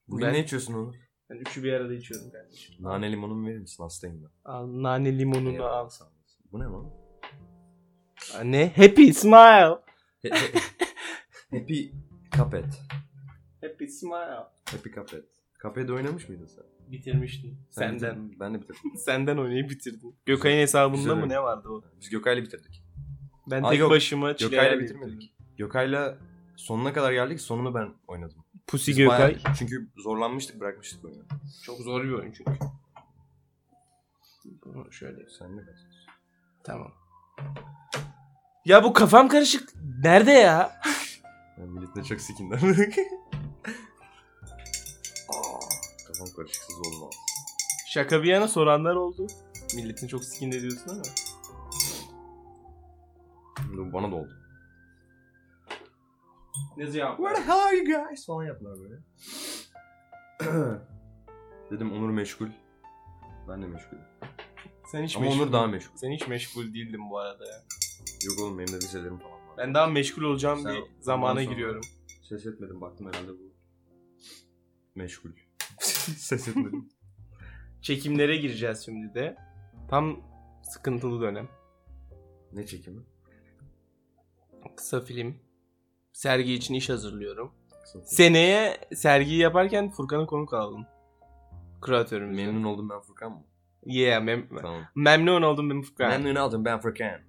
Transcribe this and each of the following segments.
Bugün ne içiyorsun onu? Ben üçü bir arada içiyorum kardeşim. Nane limonumu verir misin? Hastayım ben. Al, nane limonunu al. Bu ne lan? Ne? Happy smile. Happy Cuphead. Happy smile. Happy Cuphead. Cuphead oynamış mıydın sen? Bitirmiştin. Senden. Ben de bitirdim. Senden oynayıp bitirdin. Gökay'ın hesabında Güzel mı oyun. ne vardı o? Biz Gökay'la bitirdik. Ben Aa, tek yok. başıma Gökay'la bitirmedik. Gökay'la sonuna kadar geldik. Sonunu ben oynadım. Pussy Biz Gökay. bayağı- çünkü zorlanmıştık, bırakmıştık oyunu. Çok zor bir oyun çünkü. Bunu şöyle. Sen ne dersin? Tamam. Ya bu kafam karışık. Nerede ya? Ben milletine çok sikinden. Kafam karışıksız olmaz. Şaka bir yana soranlar oldu. Milletin çok sikinde diyorsun ama. Bana da oldu. Ne cevap? Where the hell are you guys? Falan yaptılar böyle. Dedim Onur meşgul. Ben de meşgulüm. Sen hiç Ama meşgul Onur daha meşgul. Sen hiç meşgul değildin bu arada ya. Yok oğlum benim de vizelerim falan var. Ben daha meşgul olacağım Sen bir zamana ondan sonra giriyorum. Ses etmedim, baktım herhalde bu meşgul. Ses etmedim. Çekimlere gireceğiz şimdi de. Tam sıkıntılı dönem. Ne çekimi? Kısa film. Sergi için iş hazırlıyorum. Kısa film. Seneye sergiyi yaparken Furkan'ı konuk aldım. Kreatörümüz. Memnun oldum ben Furkan mı? Yeah, Tamam. memnun oldum ben Furkan. Memnun oldum ben Furkan.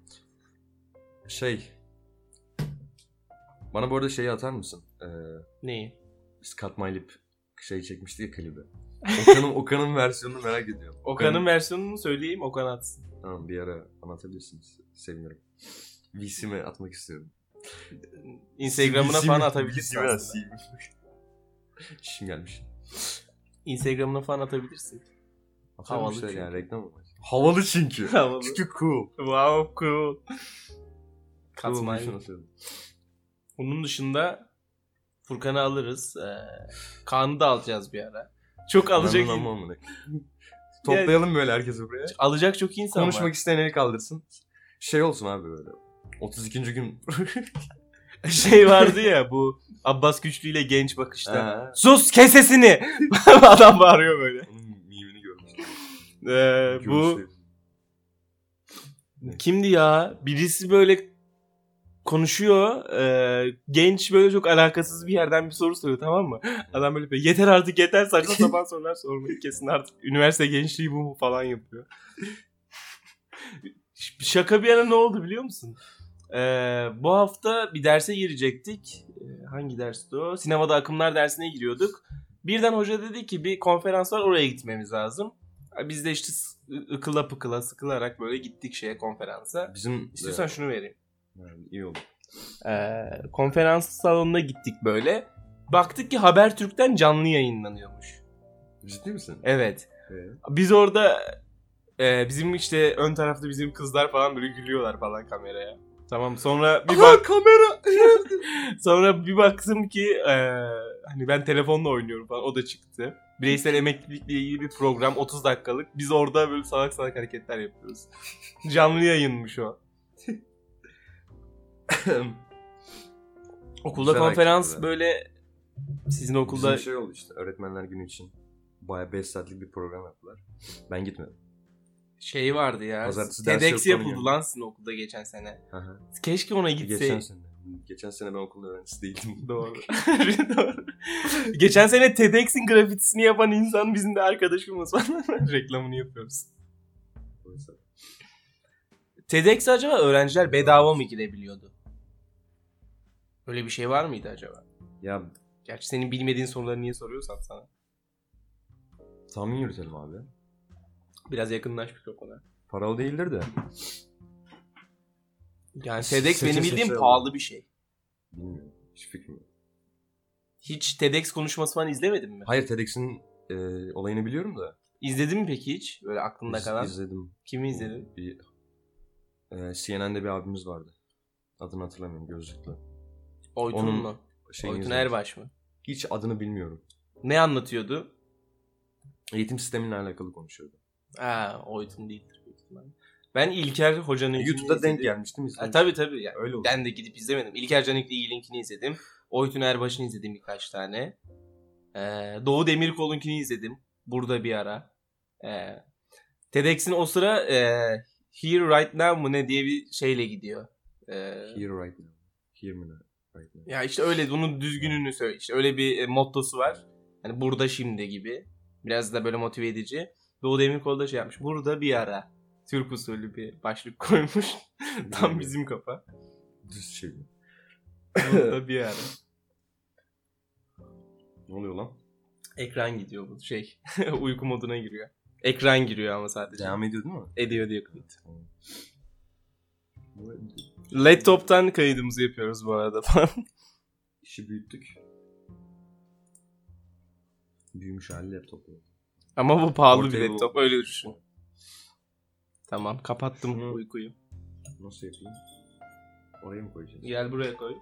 Bana bu arada şeyi atar mısın? Neyi? Biz Cut My Lip çekmişti ya klibi. Okan'ın versiyonunu merak ediyorum. Okan'ın versiyonunu söyleyeyim, Okan atsın. Tamam, bir ara anlatabilirsiniz. Sevinirim. VC'me atmak istiyorum. Instagram'ına VC'mi falan atabilirsin aslında. atayım. İşim gelmiş. Instagram'ına falan atabilirsin. Havalı Havalı şey çünkü. yani, reklam mı? Havalı çünkü. Havalı. Çünkü cool. Wow, cool. Cool Katmayın. Onun dışında Furkan'ı alırız. Kaan'ı da alacağız bir ara. Çok alacak Toplayalım böyle herkesi buraya. alacak çok insan Konuşmak var. isteyen eli kaldırsın. Şey olsun abi böyle. 32. gün. Şey vardı ya, bu Abbas Güçlü ile Genç Bakış'ta. Ha. Sus, kes sesini. Adam bağırıyor böyle. Onun mimini görmüştüm. Bu Görüşlerim. kimdi ya? Birisi böyle konuşuyor. Genç böyle çok alakasız bir yerden bir soru soruyor, tamam mı? Adam böyle yeter artık yeter, saçma sapan sorular sormayı kesin artık. Üniversite gençliği bu mu falan yapıyor. Şaka bir yana ne oldu biliyor musun? Bu hafta bir derse girecektik. Hangi dersti o? Sinemada akımlar dersine giriyorduk. Birden hoca dedi ki bir konferans var, oraya gitmemiz lazım. Biz de işte ıkıla pıkıla sıkılarak böyle gittik konferansa. Bizim İstiyorsan şunu vereyim. yani iyi oldu. Konferans salonuna gittik böyle. Baktık ki Habertürk'ten canlı yayınlanıyormuş. Ciddi misin? Evet. Biz orada bizim işte ön tarafta bizim kızlar falan böyle gülüyorlar falan kameraya. Tamam, sonra bir kamera. sonra bir baktım ki hani ben telefonla oynuyorum falan, o da çıktı. Bireysel emeklilikle ilgili bir program 30 dakikalık. Biz orada böyle salak salak hareketler yapıyoruz. Canlı yayınmış o. Okulda Güzel konferans hareketler. böyle sizin okulda Bizim şey oldu işte, öğretmenler günü için bayağı 5 saatlik bir program yaptılar. Ben gitmedim. şey vardı ya. Pazartesi ders TEDx yok, yapıldı onun lan sizin okulda geçen sene. Aha. Keşke ona gitse. Geçen sene ben okulda öğrencisi değildim. Doğru. Doğru. Geçen sene TEDx'in grafitisini yapan insan bizim de arkadaşımız falan. Reklamını yapıyoruz. TEDx acaba öğrenciler bedava mı girebiliyordu? Öyle bir şey var mıydı acaba? Ya Gerçi senin bilmediğin soruları niye soruyorsam sana. tahmin yürütelim abi. Biraz yakınlaş mikrofona. Paralı değildir de. Yani TEDx Seçe benim bildiğim seçe pahalı bir şey. Bilmiyorum. Hiç fikrim yok. Hiç TEDx konuşması falan izlemedin mi? Hayır, TEDx'in olayını biliyorum da. İzledin mi peki hiç? Böyle aklında kalan. İzledim. Kimi izledin? Bir CNN'de bir abimiz vardı. Adını hatırlamıyorum, gözlüklü. Oytun Onun mu? şeyini Oytun izledim. Erbaş mı? Hiç adını bilmiyorum. Ne anlatıyordu? Eğitim sistemiyle alakalı konuşuyordu. Oytun değildir büyük ihtimalle. Ben İlker Hoca'nın YouTube'da denk gelmiştim. Tabii. Yani. Öyle oldu. Ben de gidip izlemedim. İlker Canik'le ilgilinkini izledim. Oytun Erbaş'ını izledim birkaç tane. Doğu Demirkol'unkini izledim. Burada bir ara. TEDx'in o sıra Here Right Now mu ne diye bir şeyle gidiyor. Here right now. Here mi right now? Ya işte öyle, bunun düzgününü söyle. İşte öyle bir mottosu var. Hani burada şimdi gibi. Biraz da böyle motive edici. Doğu Demirkol da şey yapmış. Burada bir ara. Türk usulü bir başlık koymuş. Tam bizim kafa. Düz çevir. Burada bir ara. Ne oluyor lan? Ekran gidiyor bu şey. Uyku moduna giriyor. Ekran giriyor ama sadece. Devam ediyor değil mi? Ediyor diyor kayıt. Laptop'tan kaydımızı yapıyoruz bu arada falan. İşi büyüttük. Büyümüş hali laptop. Ama bu pahalı Ortaya bir laptop, öyle düşün. Tamam, kapattım uykuyu. Nasıl yapayım? Oraya mı koyacağız? Gel buraya koy.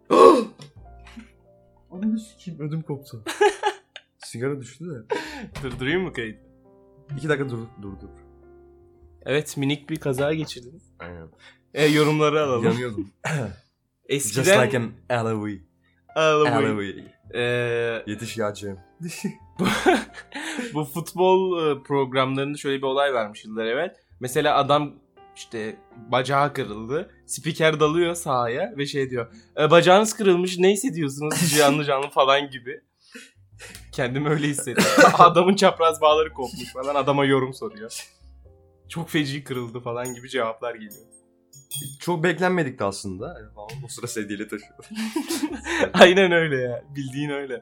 Ananı sikeyim, ödüm koptu. Sigara düştü de. Durdurayım mı kayıt? 2 dakika dur. Evet, minik bir kaza geçirdin. Aynen. Yorumları alalım. Yanıyordum. Eskiden... Just like an alleyway. Alleyway. Yetiş ya Cem. Bu futbol programlarında şöyle bir olay varmış yıllar evvel. Mesela adam işte bacağı kırıldı. Spiker dalıyor sahaya ve şey diyor. Bacağınız kırılmış, ne hissediyorsunuz canlı canlı falan gibi. Kendimi öyle hissettim. Adamın çapraz bağları kopmuş falan, adama yorum soruyor. Çok feci kırıldı falan gibi cevaplar geliyor. Çok beklenmedik de aslında. O sıra sedyeyle taşıyor. Aynen öyle ya. Bildiğin öyle.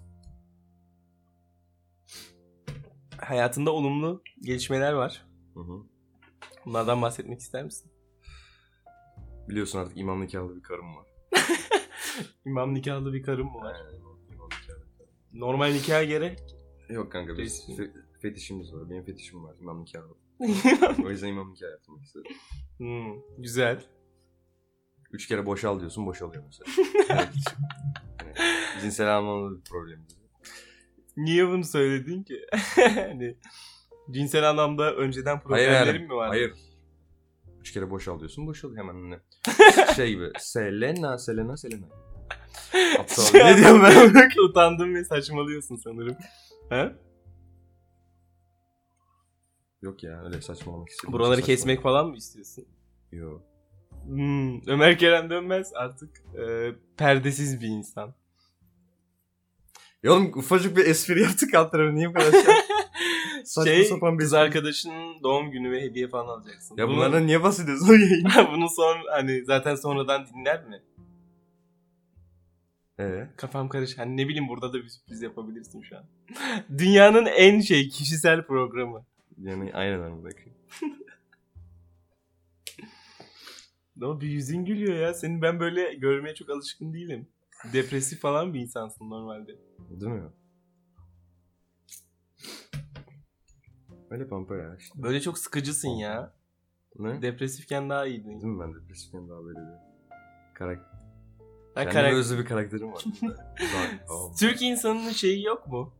Hayatında olumlu gelişmeler var. Hı. Bunlardan bahsetmek ister misin? Biliyorsun artık imam nikahlı bir karım var. İmam nikahlı bir karım mı var? İmam nikahlı. Normal nikaha gerek. Yok kanka, biz fetişimiz var. Benim fetişim var imam nikahlı. O yüzden imam nikah yapmak istedim. Güzel. 3 kere boşal diyorsun, boşalıyor mesela. Yani cinsel anlamda bir problem. Niye bunu söyledin ki? Hani cinsel anlamda önceden problemlerin mi var? Hayır. 3 kere boşal diyorsun, boşalıyor hemen. Ne? Şey gibi. Selena. Aptal. Ne diyorum ben? Utandım ve saçmalıyorsun sanırım. Ha? Yok ya, öyle saçmalamak istedim. Buraları kesmek falan mı istiyorsun? Yok. Ömer Kerem Dönmez artık perdesiz bir insan. Ya oğlum, ufacık bir espri yaptık alt tarafı. Niye bu kadar saçma sapan bir kız arkadaşının doğum günü ve hediye falan alacaksın. Ya bunlardan niye bahsediyorsun o yayın? Bunu hani zaten sonradan dinler mi? Kafam karış. Hani ne bileyim, burada da bir sürpriz yapabilirsin şu an. Dünyanın en kişisel programı. Yani aynen bakayım. Ama bir yüzün gülüyor ya. Senin ben böyle görmeye çok alışkın değilim. Depresif falan bir insansın normalde. Değil mi? Öyle pampa ya işte. Böyle çok sıkıcısın ya. Ne? Depresifken daha iyiydin. Değil mi, ben depresifken daha böyle bir karakter. Ben Kendime özlü bir karakterim var. Türk insanının şeyi yok mu?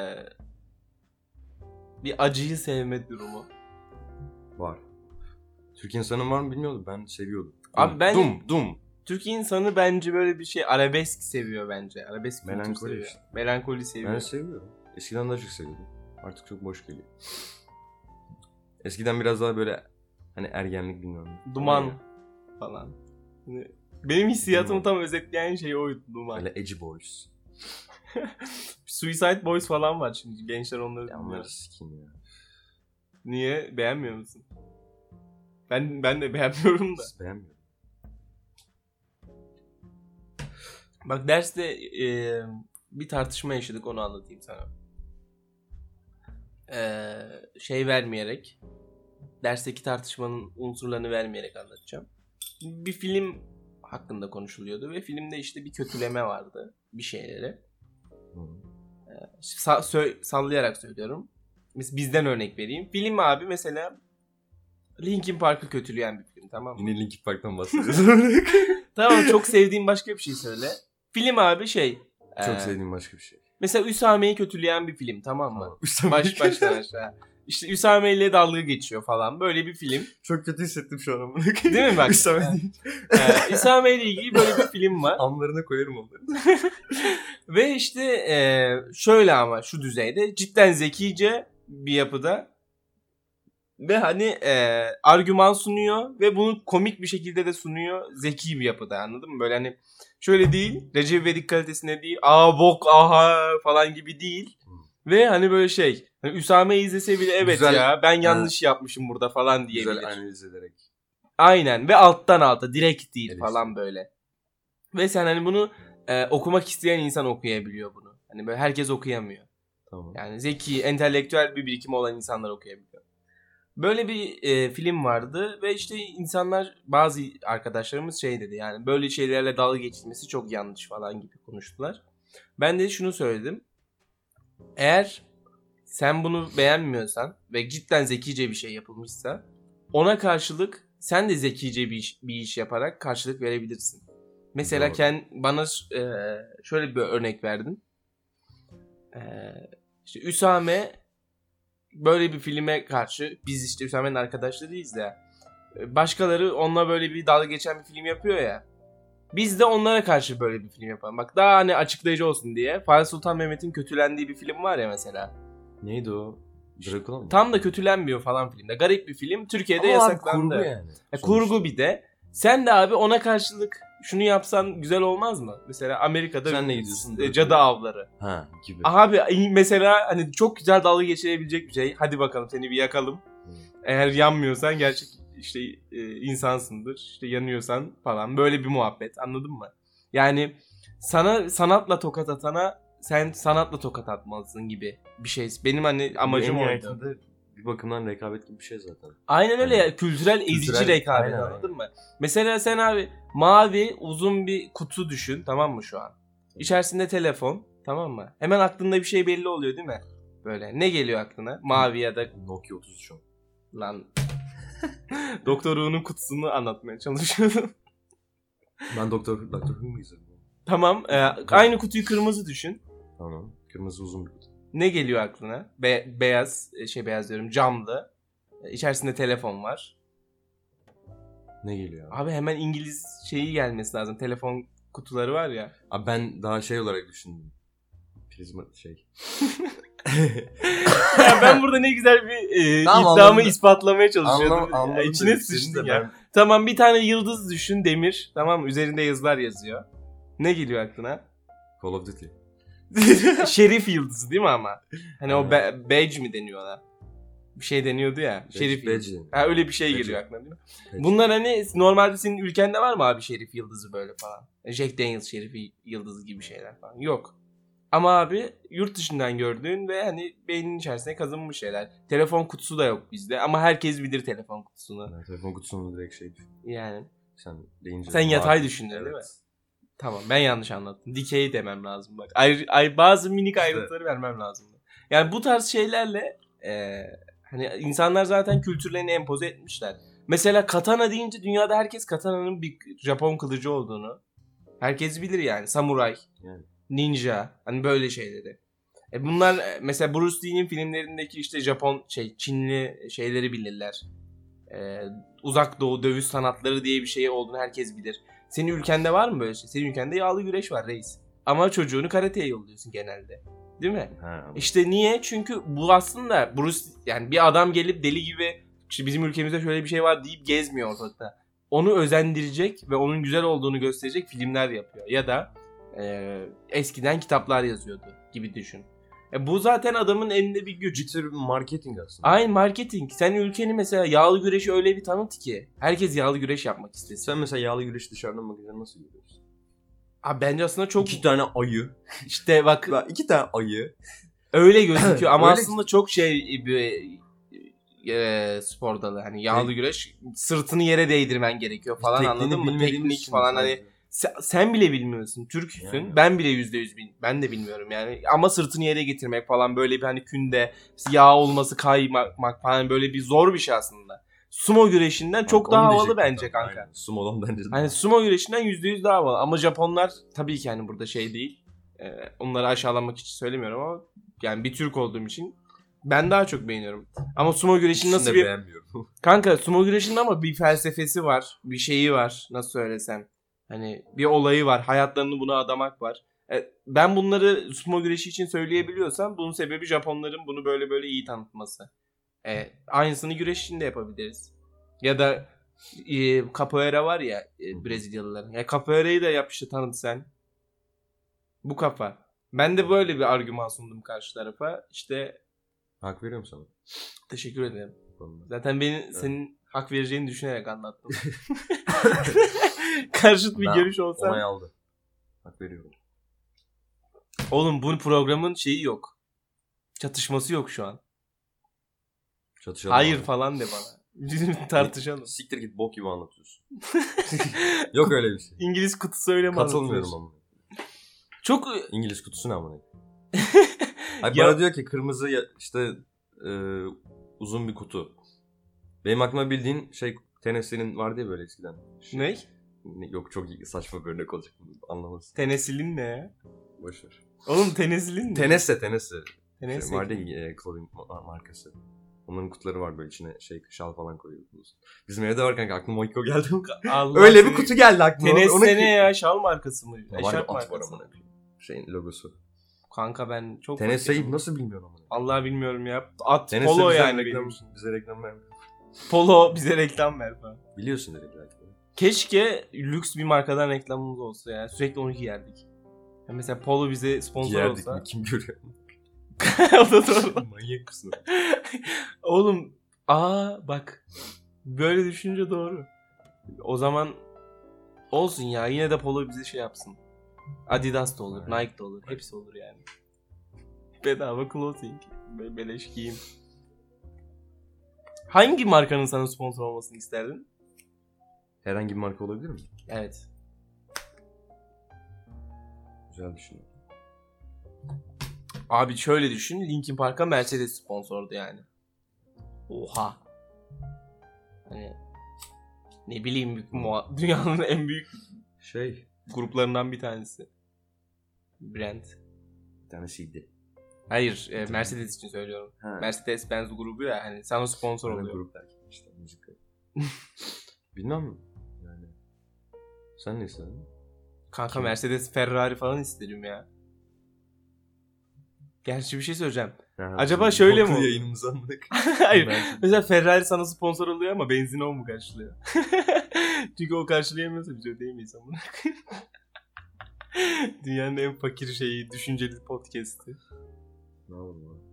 Bir acıyı sevme durumu. Var. Türk insanın var mı bilmiyordum. Ben seviyordum. Abi ben... Dum. Türk insanı bence böyle bir arabesk seviyor bence. Arabesk melankoli seviyor. işte. Melankoli seviyor. Ben seviyorum. Eskiden daha çok seviyordum. Artık çok boş geliyor. Eskiden biraz daha böyle hani ergenlik bilmiyorum. Duman falan. Benim hissiyatımı tam özetleyen şey oydu, Duman. Böyle Edgy Boys. Suicide Boys falan var şimdi. Gençler onları ya onları sikeyim ya. Niye? Beğenmiyor musun? Ben de beğenmiyorum da. Beğenmiyorum. Bak derste bir tartışma yaşadık, onu anlatayım sana. Vermeyerek, dersteki tartışmanın unsurlarını vermeyerek anlatacağım. Bir film hakkında konuşuluyordu ve filmde işte bir kötüleme vardı bir şeylere. Sallayarak söylüyorum. Bizden örnek vereyim. Film abi mesela Linkin Park'ı kötüleyen bir film, tamam mı? Yine Linkin Park'tan bahsediyorsun. Tamam, çok sevdiğim başka bir şey söyle. Film abi Çok sevdiğim başka bir şey. Mesela Üsame'yi kötüleyen bir film, tamam mı? Üsame. Baştan aşağı. İşte Üsame ile dalga geçiyor falan. Böyle bir film. Çok kötü hissettim şu an. Değil mi bak? Üsame değil. Üsame ile ilgili böyle bir film var. Anlarına koyarım onları. Ve işte şöyle, ama şu düzeyde cidden zekice bir yapıda ve hani argüman sunuyor ve bunu komik bir şekilde de sunuyor. Zeki bir yapıda, anladın mı? Böyle hani şöyle değil, Recep İvedik kalitesinde değil, bok aha falan gibi değil. Ve hani böyle şey, hani Üsame izlese bile evet Güzel, ya ben yanlış yapmışım burada falan diyebilir. Güzel analiz ederek. Aynen, ve alttan alta, direkt değil Evet. falan böyle. Ve sen hani bunu okumak isteyen insan okuyabiliyor bunu. Hani böyle herkes okuyamıyor. Tamam. Yani zeki, entelektüel bir birikimi olan insanlar okuyabiliyor. Böyle bir film vardı ve işte insanlar, bazı arkadaşlarımız şey dedi, yani böyle şeylerle dalga geçilmesi çok yanlış falan gibi konuştular. Ben de şunu söyledim. Eğer sen bunu beğenmiyorsan ve cidden zekice bir şey yapılmışsa, ona karşılık sen de zekice bir iş yaparak karşılık verebilirsin. Mesela Doğru. bana şöyle bir örnek verdin. İşte Üsame böyle bir filme karşı, biz işte Üsame'nin arkadaşlarıyız ya, başkaları onunla böyle bir dalga geçen bir film yapıyor ya, biz de onlara karşı böyle bir film yapalım. Bak, daha hani açıklayıcı olsun diye, Fatih Sultan Mehmet'in kötülendiği bir film var ya mesela. Neydi o? Dracula mı? Tam da kötülenmiyor falan filmde. Garip bir film. Türkiye'de Ama yasaklandı. kurgu yani. Kurgu bir de. Sen de abi ona karşılık şunu yapsan güzel olmaz mı? Mesela Amerika'da Sen ne gidiyorsun? cadı avları. Ha gibi. Abi mesela hani çok güzel dalga geçirebilecek bir şey. Hadi bakalım seni bir yakalım. Eğer yanmıyorsan gerçek işte insansındır. İşte yanıyorsan falan, böyle bir muhabbet, anladın mı? Yani sana sanatla tokat atana sen sanatla tokat atmalısın gibi bir şey. Benim hani amacım En oydu. nihayetinde bir bakımdan rekabet gibi bir şey zaten. Aynen öyle ya. Kültürel ezici Kültürel, rekabet, aynen, anladın mı? Mesela sen abi mavi uzun bir kutu düşün, tamam mı şu an? İçerisinde telefon, tamam mı? Hemen aklında bir şey belli oluyor değil mi? Böyle ne geliyor aklına? Mavi ya da Nokia 33 şu. lan Doktor Who'nun kutusunu anlatmaya çalışıyordum. Ben Doktor Who mu izledim? Tamam. Aynı kutuyu kırmızı düşün. Tamam. Kırmızı uzun bir kutu. Ne geliyor aklına? Beyaz diyorum, camlı. İçerisinde telefon var. Ne geliyor abi? Abi hemen İngiliz şeyi gelmesi lazım. Telefon kutuları var ya. Abi ben daha şey olarak düşündüm. Prizma şey. Ya ben burada ne güzel bir Tamam, iddiamı anladım. içpatlamaya çalışıyordum. Anladım. İçine sıçtın ya. Tamam, bir tane yıldız düşün, demir. Tamam mı? Üzerinde yazılar yazıyor. Ne geliyor aklına? Call of Duty. Şerif yıldızı değil mi ama? Hani o badge mi deniyor ona? Bir şey deniyordu ya. Şerif yıldızı. Badge. Ha, öyle bir şey Badge. geliyor aklına değil mi? Badge. Bunlar hani normalde senin ülkende var mı abi şerif yıldızı böyle falan? Jack Daniels şerifi yıldızı gibi şeyler falan. Yok. Ama abi yurt dışından gördüğün ve hani beynin içerisine kazınmış şeyler. Telefon kutusu da yok bizde ama herkes bilir telefon kutusunu. Yani telefon kutusunu direkt şey düşün. Yani. Sen deyince. Sen yatay düşündün değil mi? Tamam, ben yanlış anlattım. Dikey demem lazım bak. Bazı minik ayrıntıları vermem lazım. Yani bu tarz şeylerle hani insanlar zaten kültürlerini empoze etmişler. Mesela katana deyince dünyada herkes katananın bir Japon kılıcı olduğunu herkes bilir yani. Samuray, Yani. ninja, hani böyle şeyleri. Bunlar mesela Bruce Lee'nin filmlerindeki işte Japon Çinli şeyleri bilirler. Uzak Doğu dövüş sanatları diye bir şey olduğunu herkes bilir. Senin ülkende var mı böyle şey? Senin ülkende yağlı güreş var reis. Ama çocuğunu karateye yolluyorsun genelde. Değil mi? Ha. İşte niye? Çünkü bu aslında Bruce, yani bir adam gelip deli gibi işte bizim ülkemizde şöyle bir şey var deyip gezmiyor ortalıkta. Onu özendirecek ve onun güzel olduğunu gösterecek filmler yapıyor. Ya da eskiden kitaplar yazıyordu gibi düşün. Bu zaten adamın elinde bir güç. Bir tür marketing aslında. Aynı marketing. Sen ülkeni mesela yağlı güreşi öyle bir tanıt ki herkes yağlı güreş yapmak istesin. Sen mesela yağlı güreş dışarıdan bakınca nasıl görüyorsun? Abi bence aslında çok... 2 tane ayı. İşte bak 2 tane ayı. öyle gözüküyor ama Öyle. aslında çok bir spor dalı. Hani yağlı güreş sırtını yere değdirmen gerekiyor falan, anladın mı? Teknik falan hani sen bile bilmiyorsun. Türksün. Yani. Ben bile %100 ben de bilmiyorum yani. Ama sırtını yere getirmek falan, böyle bir hani künde yağ olması, kaymak falan, böyle bir zor bir şey aslında. Sumo güreşinden çok daha havalı bence kanka. Aynen. Sumo'dan bence de. Hani sumo güreşinden %100 daha havalı. Ama Japonlar tabii ki hani burada şey değil. Onları aşağılamak için söylemiyorum ama yani bir Türk olduğum için ben daha çok beğeniyorum. Ama sumo güreşinin nasıl bir... beğenmiyorum. Kanka sumo güreşinin ama bir felsefesi var. Bir şeyi var. Nasıl söylesem. Hani bir olayı var. Hayatlarını buna adamak var. Ben bunları sumo güreşi için söyleyebiliyorsam bunun sebebi Japonların bunu böyle böyle iyi tanıtması. Aynısını güreş için de yapabiliriz. Ya da capoeira var ya Brezilyalıların. Ya capoeira'yı da yap işte tanıt sen. Bu kafa. Ben de böyle bir argüman sundum karşı tarafa. İşte Hak veriyorum sana. teşekkür ederim. Zaten senin hak vereceğini düşünerek anlattım. Karşıt bir görüş olsa. Onay aldı. Hak veriyorum. Oğlum bu programın şeyi yok. Çatışması yok şu an. Çatışalım. Hayır abi. falan de bana. Bizim tartışalım. Siktir git bok gibi anlatıyorsun. Yok öyle bir şey. İngiliz kutusu öyle mi Katılmıyorum ama. Çok İngiliz kutusu ne amına? Hayır, Ya- bana diyor ki kırmızı işte uzun bir kutu. Benim aklıma bildiğin şey Tennessee'nin vardı ya böyle eskiden. ne? Yok çok saçma bir örnek olacak. Anlamazsın. Tenesilin ne ya? Boşver. Oğlum tenesilin ne? Tennessee. Tenesi. Vardı ya clothing markası. Onların kutuları var böyle içine şal falan koyuyorsunuz. Bizim evde var kanka aklıma o geldi. Allah Öyle seni- bir kutu geldi aklıma. Tenesse ne ya? Şal markası mı? Var ya, Eşarp at var markası amına mı? koyayım. Şeyin logosu. Kanka ben çok Tennessee'yi fakirim. nasıl bilmiyorum ama. Allah bilmiyorum ya. At Tennessee polo bize yani reklam, benim için. bize reklam vermiyor. Polo bize reklam ver falan. Biliyorsun direkt belki. Keşke lüks bir markadan reklamımız olsa ya. Sürekli onu giyerdik. Ya mesela Polo bize sponsor Giyerdik olsa. mi? Kim görüyor? O da doğru. Manyak mısın? Oğlum bak. Böyle düşünce doğru. O zaman olsun ya. Yine de Polo bize şey yapsın. Adidas da olur. Nike de olur. Hepsi olur yani. Bedava clothing. Beleş giyim. Hangi markanın sana sponsor olmasını isterdin? Herhangi bir marka olabilir mi? Evet. Güzel düşünüyorum. Abi şöyle düşün. Linkin Park'a Mercedes sponsordu yani. Oha. Hani ne bileyim dünyanın en büyük gruplarından bir tanesi. Brand. Bir tanesiydi. Hayır, Mercedes için söylüyorum. Ha. Mercedes-Benz grubu ya hani sana sponsor oluyor. Grup belki işte müzik. Bilmem yani. Sen ne istedin? Kanka Kim? Mercedes, Ferrari falan isterim ya. Gerçi bir şey söyleyeceğim. Ha, Acaba şöyle mi oldu? Yayınımızı anladık. Hayır. Mesela Ferrari sana sponsor oluyor ama benzin o mu karşılıyor? Çünkü o karşılayamıyorsa biz ödeyemeyiz ama. Dünyanın en fakir şeyi, düşünceli podcast'i. Ne oldu lan?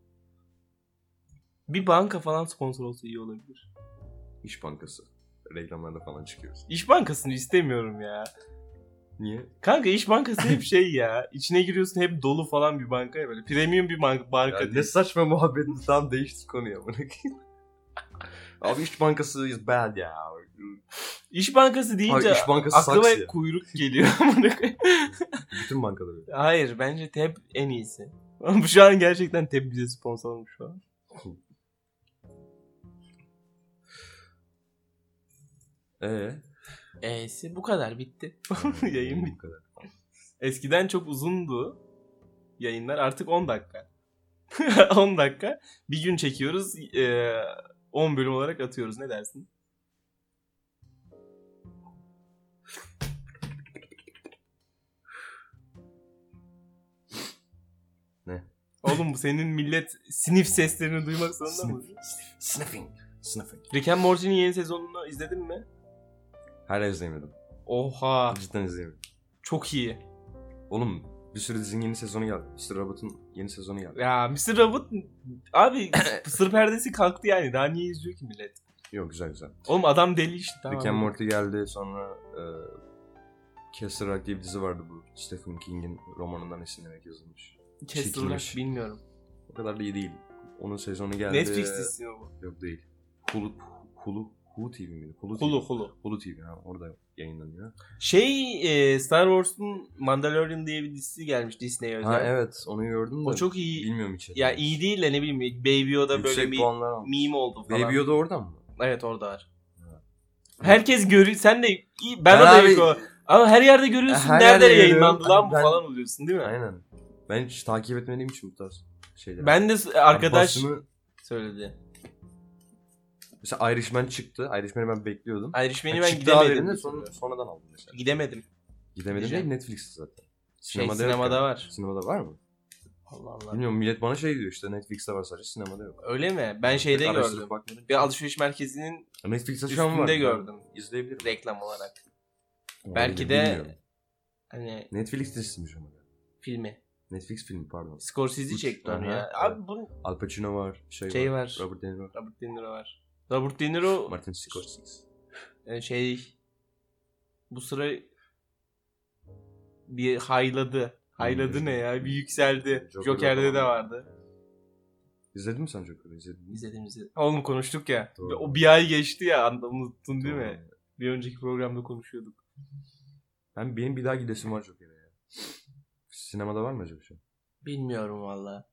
Bir banka falan sponsor olsa iyi olabilir. İş Bankası. Reklamlarda falan çıkıyoruz. İş Bankası'nı istemiyorum ya. Niye? Kanka İş Bankası hep şey ya. İçine giriyorsun hep dolu falan bir banka ya böyle. Premium bir banka Ya değil. ne saçma muhabbet. Tam değişti konuya. Abi İş Bankası is bad ya. İş Bankası deyince Abi İş Bankası aklıma sucks hep ya. kuyruk geliyor. Bütün bankalar öyle. Hayır bence TEB en iyisi. Şu an gerçekten TEB bize sponsor olmuş şu an. E'si bu kadar bitti. Yayın bitti. Bu kadar. Eskiden çok uzundu yayınlar artık 10 dakika. 10 dakika. Bir gün çekiyoruz 10 bölüm olarak atıyoruz ne dersin? Ne? Oğlum bu senin millet sniff seslerini duymak zorunda mı? Sniffing. Rick and Morty'nin yeni sezonunu izledin mi? Hala izleyemedim. Oha Cidden izleyemedim. çok iyi. Oğlum bir sürü dizinin yeni sezonu geldi. Mr. Robot'un yeni sezonu geldi. Ya Mr. Robot abi sır perdesi kalktı yani daha niye izliyor ki millet? Yok güzel. Oğlum adam deli işte tamam. Rick and Morty geldi sonra Castle Rock diye bir dizi vardı bu. Stephen King'in romanından esinlenerek yazılmış. Castle çekilmiş. Rock bilmiyorum. O kadar da iyi değil. Onun sezonu geldi. Netflix dizisi mi bu? Yok değil. Hulu TV miydi? Hulu TV ha, orada yayınlanıyor. Star Wars'un Mandalorian diye bir dizisi gelmiş Disney'e özel. Ha evet onu gördüm de. O çok iyi. Bilmiyorum içeri. Ya iyi değil de ne bileyim Baby Yoda böyle Yüksek bir puanlar almış. meme oldu falan. Baby Yoda orada mı? Evet orada var. Ha. Herkes görüyor. Sen de ben Ben o da abi- yok o. Ama her yerde görüyorsun. Her Nerede yerde yayınlandı görüyorum. lan bu Ben- falan oluyorsun değil mi? Aynen. Ben hiç takip etmediğim için bu tarz şeyler. Ben de arkadaş Basını- söyledi. mesela Irishman çıktı. Irishman'i ben bekliyordum. Irishman'i ben Çıktı abi gidemedim. dedim de sonradan aldım mesela. Gidemedim. Gidemedim Gideceğim. değil, Netflix'te zaten. Sinemada yok yani. var. Sinemada var mı? Allah Allah. Bilmiyorum, millet bana şey diyor işte, Netflix'te var sadece, sinemada yok. Öyle mi? Ben şeyde Pek araştırıp gördüm. bakmadım. Bir alışveriş merkezinin Netflix'te şu an var. üstünde Ben gördüm. İzleyebilirim. Reklam olarak. Olabilir, Belki de bilmiyorum. hani Netflix dizisiymiş ama. filmi. Netflix filmi pardon. Scorsese çekti onu Aha, ya. evet. Abi bu Al Pacino var. Şey var. Robert De Niro. Robert De Niro var. Robert De Niro Martin Scorsese. Bu sıra bir hayladı. Hayladı ne ya? Bir yükseldi. Joker'da Joker'de de falan. vardı. İzledin mi sen Joker'ı? İzledin mi? İzledim. Oğlum konuştuk ya. Doğru. O bir ay geçti ya. Unuttun değil mi? Doğru. Bir önceki programda konuşuyorduk. Benim bir daha gidesim var Joker'e ya. Sinemada var mı acaba şu an? Bilmiyorum valla.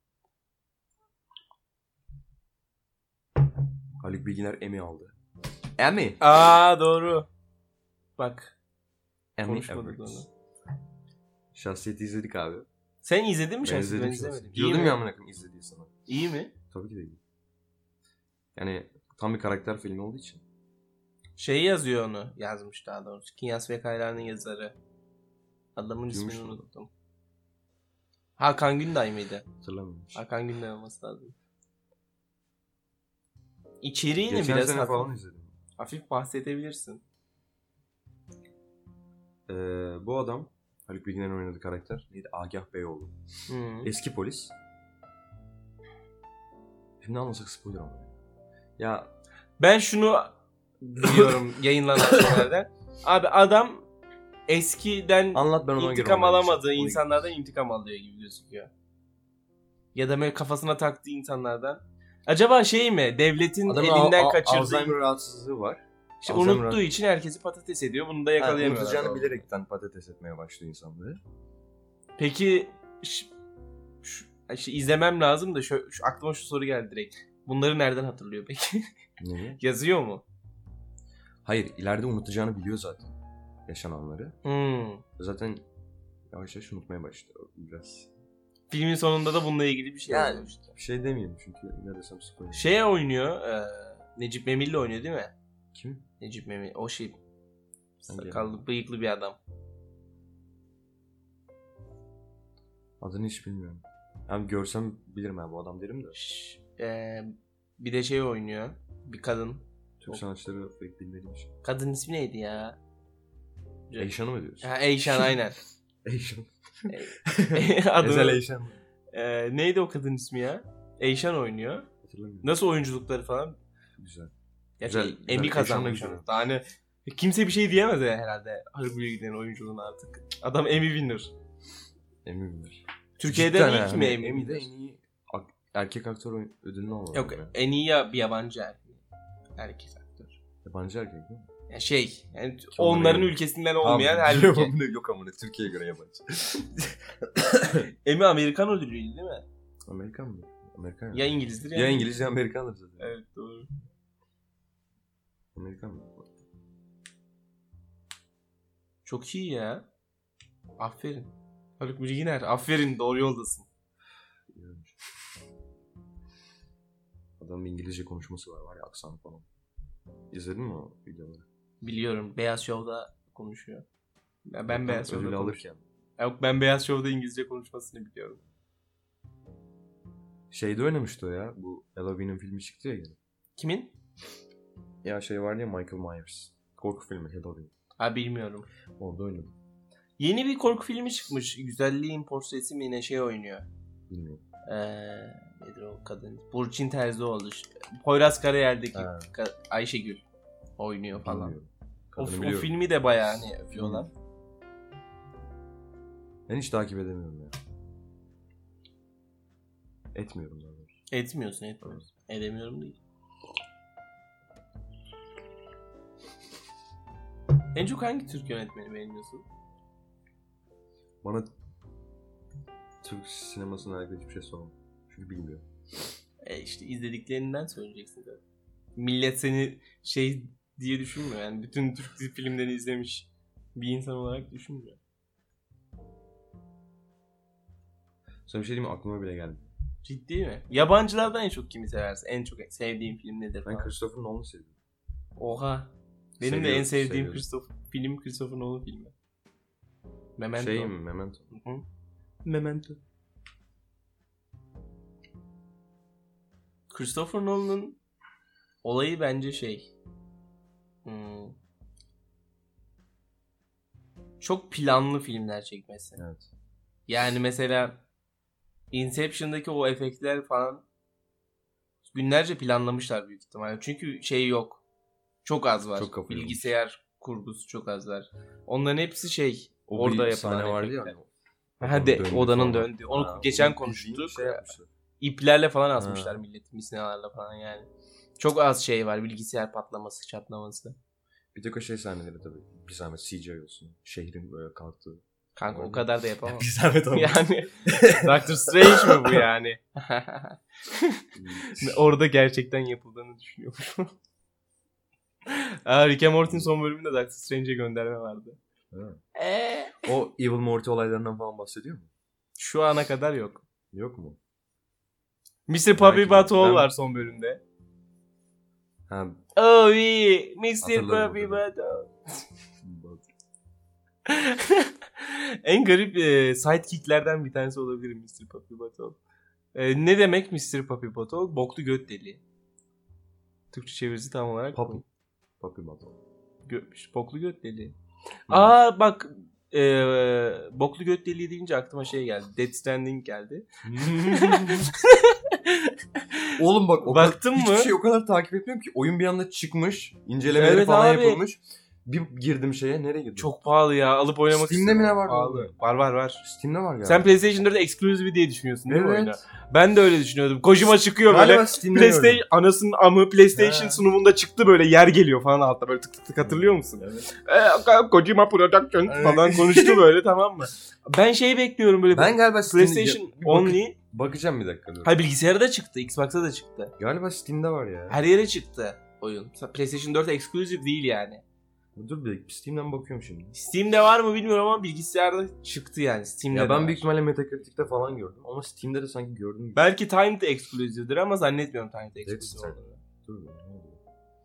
Haluk Bilginer Emmy aldı. Emmy? Aa doğru. Bak. Emmy Konuşmadık Awards. onu. Şahsiyeti izledik abi. Sen izledin mi Ben Şahsiyeti? Ben izledim izlemedim. İyi Diyordum mi? ya amına koyayım izlediği sana. İyi mi? Tabii ki de iyi. Yani tam bir karakter filmi olduğu için. Şey yazıyor onu. Yazmış daha doğrusu. Kinyas ve Kayra'nın yazarı. Adamın Kimmiş ismini o? unuttum. Hakan Günday mıydı? Hatırlamıyorum. Hakan Günday olması lazım. İçeriğini Geçen biraz sene falan izledim. hafif bahsedebilirsin. Bu adam Haluk Bilginer'in oynadığı karakter neydi? Agah Beyoğlu. Hı. Eski polis. Şimdi anlasak spoiler ama. Ya Ben şunu biliyorum yayınlanan şeylerden. Abi adam eskiden anlat, ben ona göre intikam anlayayım. alamadığı Ona- insanlardan intikam alıyor gibi gözüküyor. Ya da böyle kafasına taktığı insanlardan. Acaba şey mi? Devletin Adamın elinden kaçırdığı, Alzheimer rahatsızlığı var. işte Alzheimer unuttuğu için herkesi patates ediyor. Bunu da yakalayamıyorlar. Unutacağını doğru. bilerekten patates etmeye başlıyor insanları. Peki izlemem lazım da aklıma şu soru geldi direkt. Bunları nereden hatırlıyor peki? Neyi? Yazıyor mu? Hayır, ileride unutacağını biliyor zaten. Yaşananları. Hmm. Zaten yavaş yavaş unutmaya başlıyor biraz. Filmin sonunda da bununla ilgili bir şey Yani- yazıyor işte. Bir şey demeyeyim çünkü ne desem spoiler. Şeye oynuyor. Necip Memil'le oynuyor değil mi? Kim? Necip Memil. O şey. Hangi Sakallı, bıyıklı bir adam. Adını hiç bilmiyorum. Yani görsem bilirim ben bu adam derim de. Bir de şey oynuyor. Bir kadın. Türk sanatçıları pek bilmediğim için. Kadın ismi neydi ya? Eyşan'ı mı diyorsun? Ha, Eyşan aynen. Eyşan. Adı, Ezel Eyşan. neydi o kadın ismi ya? Eyşan oynuyor. Hatırlamıyorum. Nasıl oyunculukları falan? Güzel. Gerçi Güzel, güzel. Emmy Eyşan da kazanmış. güzel. Daha hani kimse bir şey diyemez ya herhalde. Haluk Bilginer'in oyunculuğuna artık. Adam Emmy winner. Eminim. Türkiye'den ilk mi Emmy Emmy'de winner? en iyi erkek aktör ödülünü aldı. Yok Yani. en iyi ya bir yabancı erkek aktör. Yabancı erkek değil mi? Ya şey yani Ki onların onları- ülkesinden olmayan Tamam, her biliyorum ülke. ama yok amına Türkiye'ye göre yabancı. Emmy Amerikan ödülüydü değil mi? Amerikan mı? Amerikan Ya İngilizdir ya İngiliz ya Amerikandır zaten. Evet doğru. Amerikan mı? Çok iyi ya. Aferin. Haluk Bilginer aferin doğru yoldasın. İyiymiş. Adamın İngilizce konuşması var ya, aksanı falan. İzledin mi o videoları? Biliyorum Beyaz Show'da konuşuyor. Ben Beyaz Show'da ödülü konuşuyorum. alırken. Yok ben Beyaz Show'da İngilizce konuşmasını biliyorum. Şeyde oynamıştı o ya. Bu Halloween'in filmi çıktı ya yine. Kimin? Ya şey vardı ya, Michael Myers. Korku filmi Halloween. Ha bilmiyorum. Orada oynadı. Yeni bir korku filmi çıkmış. Güzelliğin portresi mi ne şey oynuyor. Bilmiyorum. Nedir o kadın? Burçin Terzioğlu. Poyraz Karayel'deki Ha. Ayşegül oynuyor falan. Bilmiyorum. O, Kadını o biliyorum. filmi de bayağı hani övüyorlar. Ben hiç takip edemiyorum ya. Etmiyorum daha doğrusu. Etmiyorsun. Edemiyorum değil. En çok hangi Türk yönetmeni beğeniyorsun? Bana Türk sinemasına alakalı hiçbir şey sorma. Çünkü bilmiyorum. İşte izlediklerinden söyleyeceksin de. Millet seni şey diye düşünmüyor yani bütün Türk dizi filmlerini izlemiş. Bir insan olarak düşünmüyor. Sana bir şey diyeyim mi? Aklıma bile geldi. Ciddi mi? Yabancılardan en çok kimi seversin? En çok sevdiğin film nedir Ben falan? Christopher Nolan'ı seviyorum. Oha. Benim de Seviyorum, en sevdiğim seviyorum. film Christopher Nolan filmi. Memento. Şey mi? Memento. Hı-hı. Memento. Christopher Nolan'ın olayı bence çok planlı filmler çekmesi. Evet. Yani mesela Inception'daki o efektler falan günlerce planlamışlar büyük ihtimalle. Çünkü yok. Çok az var. Çok kafa yormuş. Bilgisayar kurgusu çok az var. Onların hepsi O orada bir yapılan sahne vardı efektler. ya. Hadi odanın falan. döndüğü. Onu Ha, geçen onu konuştuk. bildiğin şey yapmışlar. İplerle falan asmışlar Ha. milletin misinalarla falan yani. Çok az şey var. Bilgisayar patlaması, çatlaması. Bir tek o şey sahneleri tabii. Bir zahmet CGI olsun. Şehrin böyle kalktığı. Kanka o Orada. kadar da yapamam. Bir zahmet ama. Yani Doctor Strange mi bu yani? Orada gerçekten yapıldığını düşünüyorum. Rick and Morty'nin son bölümünde Doctor Strange'e gönderme vardı. O Evil Morty olaylarından falan bahsediyor mu? Şu ana kadar yok. Yok mu? Mr. Puppy Belki de. Butthole Ben- var son bölümde. Ha, Oh yeah, Mr. Hatırladım, Puppy hatırladım. Butthole. En garip sidekicklerden bir tanesi olabilir Mr. Puppy Butthole. Ne demek Mr. Puppy Butthole? Boklu göt deliği. Türkçe çevirisi tam olarak bu. Puppy Battle. Boklu göt deliği. Hı. Aa bak boklu göt deliği deyince aklıma geldi. Death Stranding geldi. Oğlum bak Baktın mı? hiçbir şey o kadar takip etmiyorum ki. Oyun bir anda çıkmış. İncelemeleri Evet falan abi. yapılmış. Bir girdim nereye girdim? Çok pahalı ya. Alıp oynamak Steam'de mi ne var? Pahalı. Var. Steam'de var galiba. Sen PlayStation 4 exclusive diye düşünüyorsun değil mi Evet. oyunu? Ben de öyle düşünüyordum. Kojima çıkıyor böyle. Galiba Steam'de PlayStation gördüm. anasının amı PlayStation He. sunumunda çıktı böyle yer geliyor falan altta böyle tık tık tık hatırlıyor musun? Evet. Kojima Production Evet. falan konuştu böyle tamam mı? Ben bekliyorum böyle. Ben galiba Steam'de... PlayStation Bir only. Bakacağım bir dakika. Dur. Hayır bilgisayara da çıktı. Xbox'a da çıktı. Galiba Steam'de var ya. Her yere çıktı oyun. PlayStation 4 exclusive değil yani. Dur bir dakika. Steam'den bakıyorum şimdi. Steam'de var mı bilmiyorum ama bilgisayarda çıktı yani. Steam'de Ya de ben var. büyük ihtimalle Metacritic'te falan gördüm. Ama Steam'de de sanki gördüm. Belki Timed exclusive'dir ama zannetmiyorum Timed exclusive Stranding. olduğunu. Dur be, ne oluyor?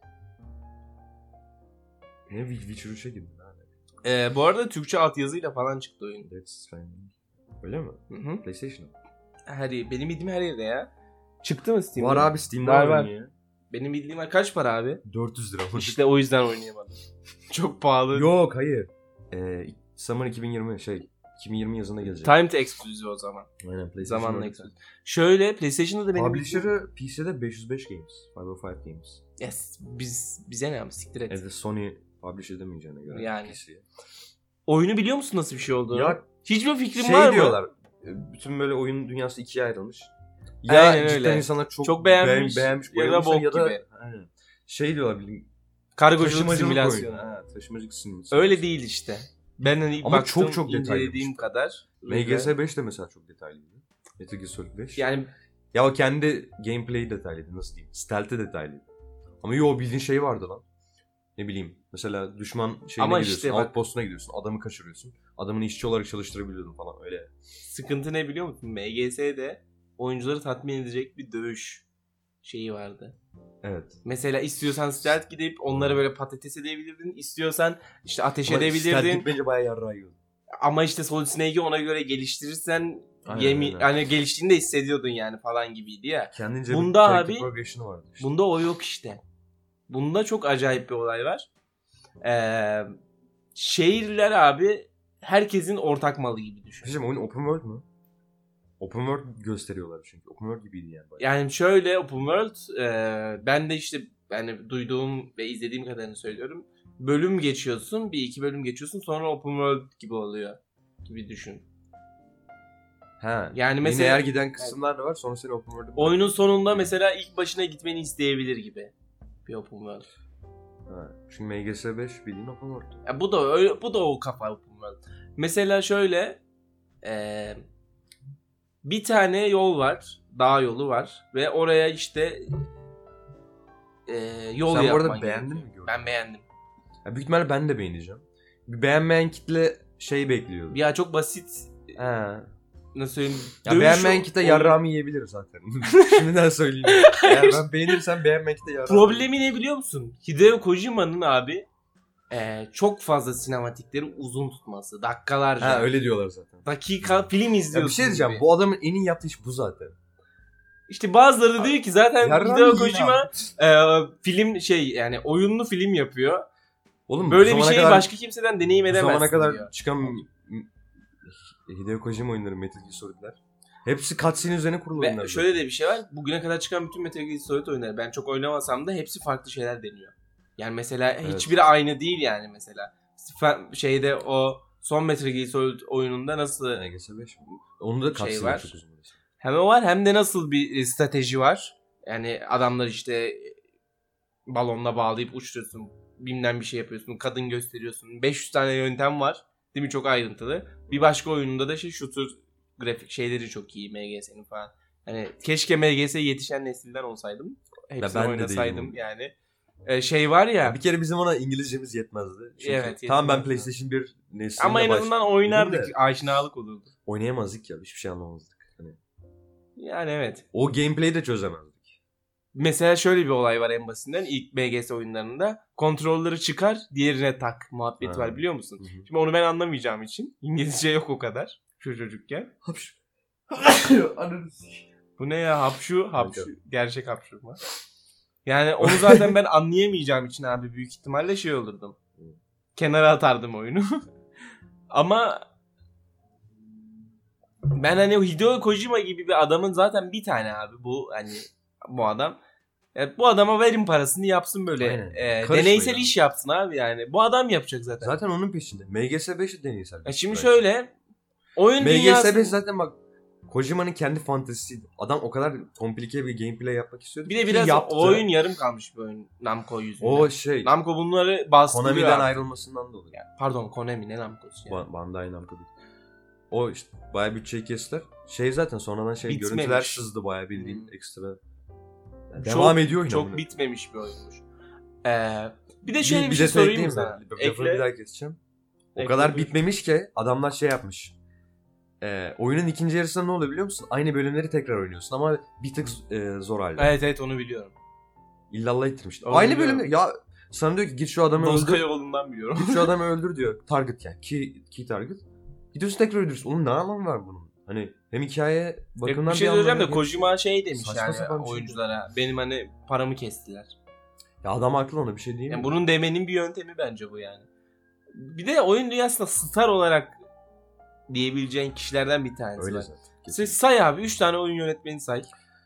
Ne Witcher 3'e girdi lan. Bu arada Türkçe altyazıyla falan çıktı oyun. Death Stranding. Öyle mi? Hı. PlayStation'a. Benim bildiğim her yerde ya. Çıktı mı Steam'de? Var abi Steam'de Var, var. var. Ya. Benim bildiğim var. Kaç para abi? 400 lira. İşte o yüzden oynayamadım. Çok pahalı. Yok hayır. Summer 2020 2020 yazında gelecek. Timed exclusive o zaman. Aynen PlayStation. Zamanla exclusive. Şöyle PlayStation'da da benim Publisher'ı PC'de 505 Games. 505 Games. Yes, bize ne ama siktir et. Evet Sony publish edemeyeceğine göre. Yani. PC'ye. Oyunu biliyor musun nasıl bir şey olduğunu? Ya hiçbir fikrim var mı? diyorlar. Bütün böyle oyun dünyası ikiye ayrılmış. Aynen cidden öyle. insanlar çok beğenmiş, beğenmiş ya da bayılmışlar bok ya da gibi. aynen. Diyorlar bildiğin Kargoculuk taşımacılık simülasyonu. oyunu. Ha, taşımacılık simülasyonu. Öyle değil işte. Ben hani Ama baktım, çok detaylı incelediğim işte. kadar. MGS 5 de mesela çok detaylıydı. Metal Gear Solid 5. Yani Ya o kendi gameplay'i detaylıydı nasıl diyeyim. Stealth'i detaylıydı. Ama bildiğin vardı lan. Ne bileyim. Mesela düşman şeyine Ama gidiyorsun. işte bak- Outpost'una gidiyorsun. Adamı kaçırıyorsun. Adamını işçi olarak çalıştırabiliyordun falan öyle. sıkıntı ne biliyor musun? MGS'de oyuncuları tatmin edecek bir dövüş şeyi vardı. Evet. Mesela istiyorsan stealth gidip onları böyle patates edebilirdin. İstiyorsan işte ateş Ama edebilirdin. stealth gitmeyince bayağı yarrağı yiyordu. Ama işte Solid Snake'i ona göre geliştirirsen Aynen. hani geliştiğini de hissediyordun yani falan gibiydi ya. Kendince Bunda bir character abi- progression'ı vardı işte. Bunda o yok işte. Bunda çok acayip bir olay var. Şehirler abi herkesin ortak malı gibi düşün. Bizim oyun open world mu? Open world gösteriyorlar çünkü. Open world gibiydi yani. Bayağı. Yani şöyle open world ben de işte yani duyduğum ve izlediğim kadarını söylüyorum. Bölüm geçiyorsun, bir iki bölüm geçiyorsun sonra open world gibi oluyor gibi düşün. Ha. Yani mesela Lineer giden kısımlar da var sonra seni open world'e oyunun sonunda mesela ilk başına gitmeni isteyebilir gibi bir open world. Ha. Çünkü MGS 5 bildiğin open world. Ya bu da o kafa open world. Mesela şöyle bir tane yol var, dağ yolu var ve oraya işte yol Sen bu yapman arada beğendin gerekiyor. mi gördün? Ben beğendim. Ya büyük ihtimalle ben de beğeneceğim. bir beğenmeyen kitle şey bekliyor. Ya çok basit. He. Nasıl söyleyeyim? Ya beğenmeyen kitle yarrağımı yiyebilir zaten. Şimdiden söyleyeyim. Eğer ben beğenirsem beğenmeyen kitle yarrağımı. Problemi ne biliyor musun? Hideo Kojima'nın abi çok fazla sinematikleri uzun tutması. Dakikalarca. Ha öyle diyorlar zaten. Dakika film izliyorsun Ya bir şey diyeceğim. gibi. Bu adamın en iyi yaptığı iş bu zaten. İşte bazıları da diyor ki zaten Yarrağımı Hideo yiyin Kojima film yani oyunlu film yapıyor. Oğlum Böyle bir şeyi başka kimseden deneyim bu edemezsin zamana kadar diyor. çıkan Hideo Kojima oyunları, Metal Gear Solid'ler. Hepsi cutscene üzerine kurulu oyunlar. Ve şöyle de bir şey var. Bugüne kadar çıkan bütün Metal Gear Solid oyunları ben çok oynamasam da hepsi farklı şeyler deniyor. Yani mesela hiçbiri aynı değil yani mesela. Şeyde o son Metal Gear Solid oyununda nasıl MGS5 mi? Onun da cutscene var. çok uzun. Hem o var hem de nasıl bir strateji var. Yani adamlar işte balonla bağlayıp uçuruyorsun. Bilmem bir şey yapıyorsun. Kadın gösteriyorsun. 500 tane yöntem var. Değil mi? Çok ayrıntılı. Bir başka oyununda da shooter grafik şeyleri çok iyi MGS'nin falan. Hani keşke MGS'ye yetişen nesilden olsaydım. Hepsini ben de oynasaydım değilim. yani. Şey var ya. Bir kere bizim ona İngilizcemiz yetmezdi. Çünkü Evet, tamam ben yetmezdi. PlayStation 1 neslinde Ama en azından oynardık. de Aşinalık olurdu. oynayamazdık ya. Hiçbir şey anlamazdık. Hani Yani evet. o gameplay'i de çözemezdik. Mesela şöyle bir olay var en basitinden. İlk MGS oyunlarında kontrolleri çıkar, diğerine tak muhabbeti var biliyor musun? Hı hı. Şimdi onu ben anlamayacağım için. İngilizce yok o kadar. Şu çocukken. Bu ne ya? Hapşu. Gerçek hapşu mu? Yani onu zaten ben anlayamayacağım için abi büyük ihtimalle şey olurdum. Kenara atardım oyunu. Ama ben hani Hideo Kojima gibi bir adamın zaten bir tane abi bu hani bu adam. Yani bu adama verin parasını yapsın böyle. Deneysel iş yapsın abi yani. Bu adam yapacak zaten. Zaten onun peşinde. MGS5 deneysel. Şimdi şöyle oyun dünyası... MGS5 zaten bak Kojima'nın kendi fantezisiydi. Adam o kadar komplike bir gameplay yapmak istiyordu. Bir de biraz oyun yarım kalmış bir oyun Namco yüzünden. O şey. Namco bunları bastırıyor. Konami'den ayrılmasından dolayı. Yani, pardon Konami ne Namco'su yani. Bandai Namco değil. O işte bayağı bütçeyi kestiler. Şey zaten sonradan görüntüler sızdı bayağı bildiğin ekstra. Yani devam ediyor oyun. Çok bitmemiş bir oyunmuş. Bir de şöyle bir şey detay sorayım sana. Lafını bir daha keseceğim. O kadar bitmemiş ki adamlar şey yapmış. Oyunun ikinci yarısında ne oluyor biliyor musun? Aynı bölümleri tekrar oynuyorsun ama bir tık zor halde. Evet onu biliyorum. İllallah ettirmişler. Onu Aynı biliyorum. bölümde ya sana diyor ki git şu adamı Dozka öldür. yolundan biliyorum. Git şu adamı öldür diyor. Target yani. Key target. Gidiyorsun tekrar öldürürsün. Onun ne anlamı var bunun? Hani hem hikaye bakımından bir şey söyleyeceğim de anlamı Kojima şey demiş saçma yani sapan bir şey oyunculara. Benim hani paramı kestiler. Ya adam haklı ona bir şey diyeyim Yani mi? bunun demenin bir yöntemi bence bu yani. Bir de oyun dünyasında star olarak diyebileceğin kişilerden bir tanesi Öyle var. zaten. Sen say abi 3 tane oyun yönetmeni say.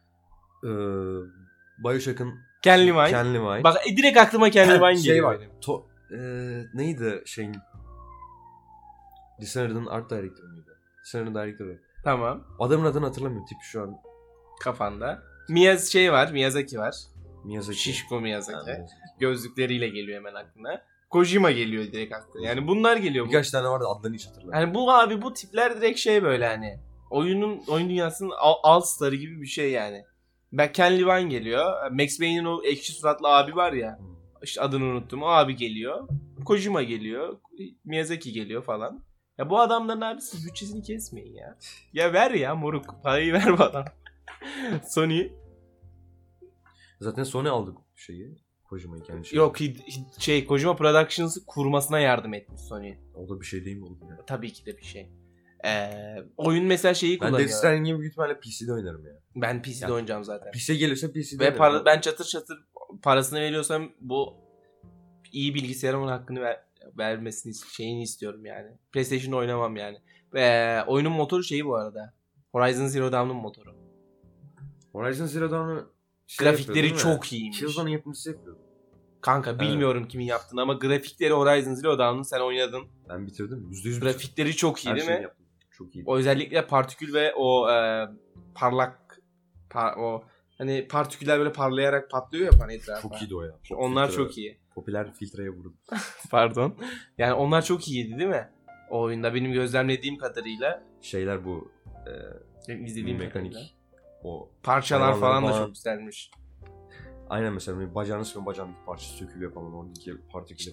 Bioshock'ın Ken Levine. Ken Levine. Bak direkt aklıma Ken Levine şey geliyor var. benim. Neydi şeyin? Dishonored'ın art director'ı mıydı? Dishonored'ın director'ı. Tamam. Adamın adını hatırlamıyorum. Tip şu an. Kafanda. Miyazaki var. Miyazaki. Şişko Miyazaki. Ha, Gözlükleriyle geliyor hemen aklına. Kojima geliyor direkt aklına. Yani bunlar geliyor. Birkaç tane vardı adlarını hiç hatırlamıyorum. Yani bu tipler direkt şey böyle hani. Oyun dünyasının alt starı gibi bir şey yani. Ken Levine geliyor. Max Payne'in o ekşi suratlı abi var ya. İşte adını unuttum. O abi geliyor. Kojima geliyor. Miyazaki geliyor falan. Ya bu adamların abi siz bütçesini kesmeyin ya. Ya ver ya moruk. Parayı ver bu adam. Sony. Zaten Sony aldı şeyi. Kojima'yı kendi şeyi. Yok Kojima Productions'ı kurmasına yardım etmiş Sony. O da bir şey değil mi oğlum ya? Tabii ki de bir şey. Oyun mesela şeyi Ben kullanıyor. Death Stranding'i büyük ihtimalle PC'de oynarım ya. Ben PC'de Yani, oynayacağım zaten. PC gelirse PC'de Ve oynarım. ben çatır çatır parasını veriyorsam bu iyi bilgisayarımın hakkını vermesini şeyini istiyorum yani. PlayStation'da oynamam yani. Ve oyunun motoru şeyi bu arada. Horizon Zero Dawn'un motoru. Horizon Zero Dawn'u grafikleri çok iyiymiş. Killzone'un yapımcısı yapıyor. Kanka bilmiyorum kimin yaptığını ama grafikleri Horizon Zero Dawn'un sen oynadın. Ben bitirdim. %100 grafikleri çok iyi her değil şeyi mi? Yaptım. Çok iyi. O özellikle partikül ve o parlak o hani partiküller böyle parlayarak patlıyor ya etrafa. Çok iyiydi o ya. Onlar çok iyi. Popüler filtreye vurdum. Pardon. Yani onlar çok iyiydi değil mi? O oyunda benim gözlemlediğim kadarıyla. Şeyler bu izlediğim mekanik. kadarıyla. O parçalar falan da çok güzelmiş. Aynen mesela bacağının bacağındaki parça sökülüyor falan oradaki partiküller. İşte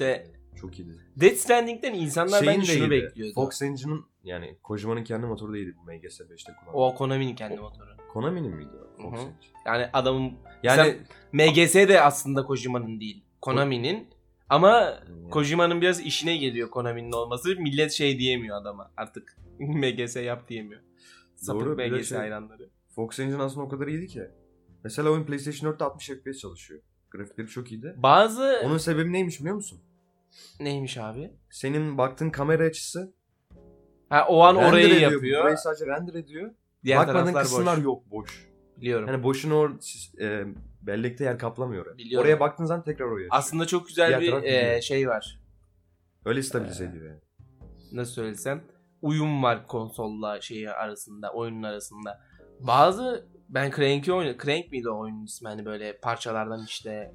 Çok iyiydi. Death Stranding'den insanlar bence şunu iyiydi. bekliyordu. Fox Engine'ın yani Kojima'nın kendi motoru değildi bu MGS 5'te kullanılan. O Konami'nin kendi motoru. Konami'nin miydi o? Fox Hı hı. Engine. Yani adamın Yani MGS de aslında Kojima'nın değil. Konami'nin. Ama yani, Kojima'nın biraz işine geliyor Konami'nin olması. Millet şey diyemiyor adama artık. MGS yap diyemiyor. Sapık Doğru, bir de MGS şey- hayranları. Fox Engine aslında o kadar iyiydi ki. Mesela oyun PlayStation 4'te 60 FPS çalışıyor. Grafikleri çok iyiydi. Bazı... Onun sebebi neymiş biliyor musun? Neymiş abi? Senin baktığın kamera açısı Ha, o an render orayı ediyor. yapıyor. Burayı sadece render ediyor. Diğer Bakmadığın taraflar kısımlar boş. yok, boş. Biliyorum. Yani boşuna bellekte yer kaplamıyor oraya. Biliyorum. Oraya baktığın zaman tekrar oraya. Aslında çok güzel Diğer bir taraf gidiyor. şey var. Öyle stabilize ediyor yani. Nasıl söylesem, uyum var konsolla şeyi arasında, oyunun arasında. Bazı ben Crank'i oynadım. Crank miydi o oyunun ismi, hani böyle parçalardan işte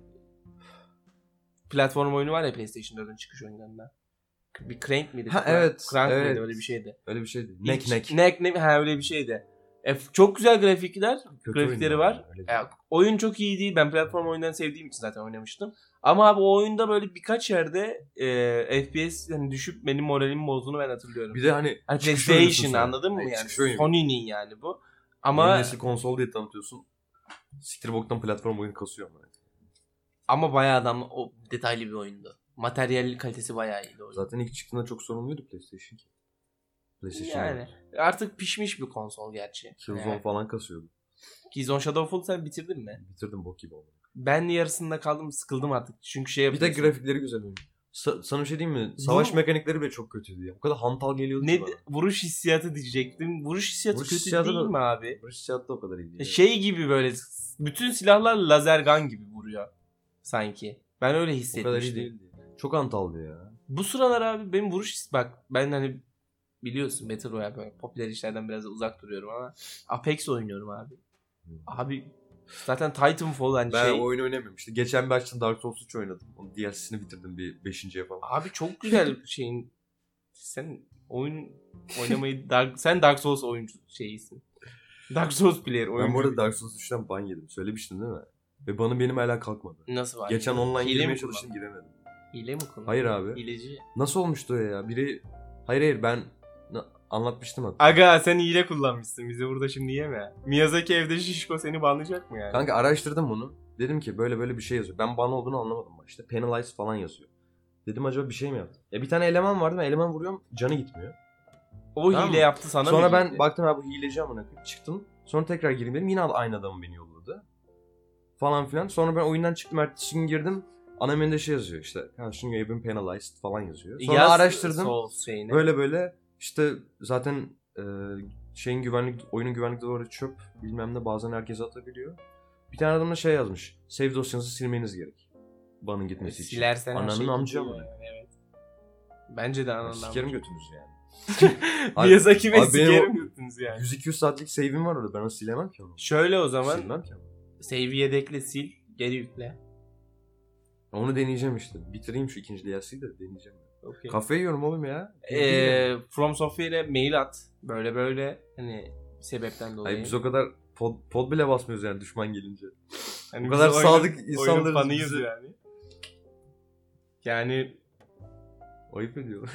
platform oyunu var ya PlayStation 4'ün çıkış oyunlarında. Bir Crank miydi? Ha, evet, Crank evet. mıydı, öyle bir şeydi. Öyle bir şeydi. Neck ha, öyle bir şeydi. Çok güzel grafikler, Kötü grafikleri oyun var. yani, öyle Ya, oyun çok iyi değil. Ben platform oyunlarını sevdiğim için zaten oynamıştım. Ama abi o oyunda böyle birkaç yerde FPS yani düşüp benim moralimi bozduğunu ben hatırlıyorum. Bir de hani Hani çıkış oyunusun PlayStation, sen. anladın mı Hayır, yani? çıkış oyunu. Sony'nin yani bu. Ama Ama yeni nesil konsol diye tanıtıyorsun. Siktir boktan platform oyunu kasıyor ama. bayağı adam o detaylı bir oyundu. Materyal kalitesi bayağı iyiydi oyun. Zaten ilk çıktığında çok sorunluydu PlayStation 2. PlayStation Yani artık pişmiş bir konsol gerçi. Killzone Yani. falan kasıyordu. Killzone Shadowfall sen bitirdin mi? Bitirdim bok gibi oldu. Ben yarısında kaldım, sıkıldım artık. Çünkü şey Bir de yapıyorsun. grafikleri güzel oyun. Sana bir şey diyeyim mi? Savaş mekanikleri bile çok kötüydü ya. O kadar hantal geliyordu Ne ki bana. vuruş hissiyatı diyecektim. Vuruş hissiyatı Vuruş kötü hissiyatı değil da- mi abi? Vuruş hissiyatı da o kadar iyi değil. Şey gibi böyle bütün silahlar lazer gun gibi vuruyor sanki. Ben öyle O kadar iyi hissetmiştim. değildi. Çok hantaldı ya. Bu sıralar abi benim bak ben hani biliyorsun Battle Royale böyle popüler işlerden biraz da uzak duruyorum ama Apex oynuyorum abi. Abi zaten Titanfall hani Ben şey. oyun oynamıyorum. İşte geçen bir açtım Dark Souls 3 oynadım. Onun DLC'sini bitirdim bir 5.'ye falan. Abi çok güzel şeyin. Sen oyun oynamayı sen Dark Souls oyuncu şeyisin. Dark Souls player oyuncu. Ben bu arada Dark Souls 3'ten ban yedim. Söylemiştin değil mi? Ve banı benim hala kalkmadı. Nasıl var? Geçen online Hile girmeye mi çalıştım kullandın? giremedim. Hile mi kullandın? Hayır abi. Hileci. Nasıl olmuştu o ya? Biri... Hayır ben anlatmıştım hatta. Aga sen hile kullanmışsın. Bizi burada şimdi yeme. Miyazaki evde şişko seni banlayacak mı yani? Kanka araştırdım bunu. Dedim ki böyle böyle bir şey yazıyor. Ben ban olduğunu anlamadım başta. Penalize falan yazıyor. Dedim acaba bir şey mi yaptı? Ya bir tane eleman vardı. Ben eleman vuruyorum. Canı gitmiyor. O Tamam hile mı? yaptı sana Sonra mı ben girdi? baktım abi bu hileci amına koyayım. Çıktım. Sonra tekrar gireyim dedim. Yine aynı adamı beni yolladı. Falan filan. Sonra ben oyundan çıktım. Ertesi gün girdim. Ana menüde şey yazıyor işte. Karşın you have been penalized falan yazıyor. Sonra Yaz araştırdım. Souls şeyini. Böyle böyle işte zaten oyunun güvenlik duvarı çöp bilmem ne bazen herkes atabiliyor. Bir tane adam da şey yazmış. Save dosyanızı silmeniz gerek. Banın gitmesi için. Silersen her Ananın şey amcı gidiyor ama. yani, evet. Bence de Yani ananın sikerim amcı. götünüzü yani. Abi- Miyazaki ve abi benim sikerim o- götünüz yani. 100-200 saatlik save'im var orada. Ben onu silemem ki onu. Şöyle o zaman Silmem ki onu. save'i yedekle sil, geri yükle. Onu deneyeceğim işte. Bitireyim şu ikinci DLC'yi de deneyeceğim. Okay. Kafayı yiyorum oğlum ya. From Software'e mail at. Böyle hani sebepten dolayı. Hayır biz o kadar pod bile basmıyoruz yani düşman gelince. Hani o kadar biz sadık oyunun insanlarız fanıyız bizi. yani. Yani Ayıp ediyor.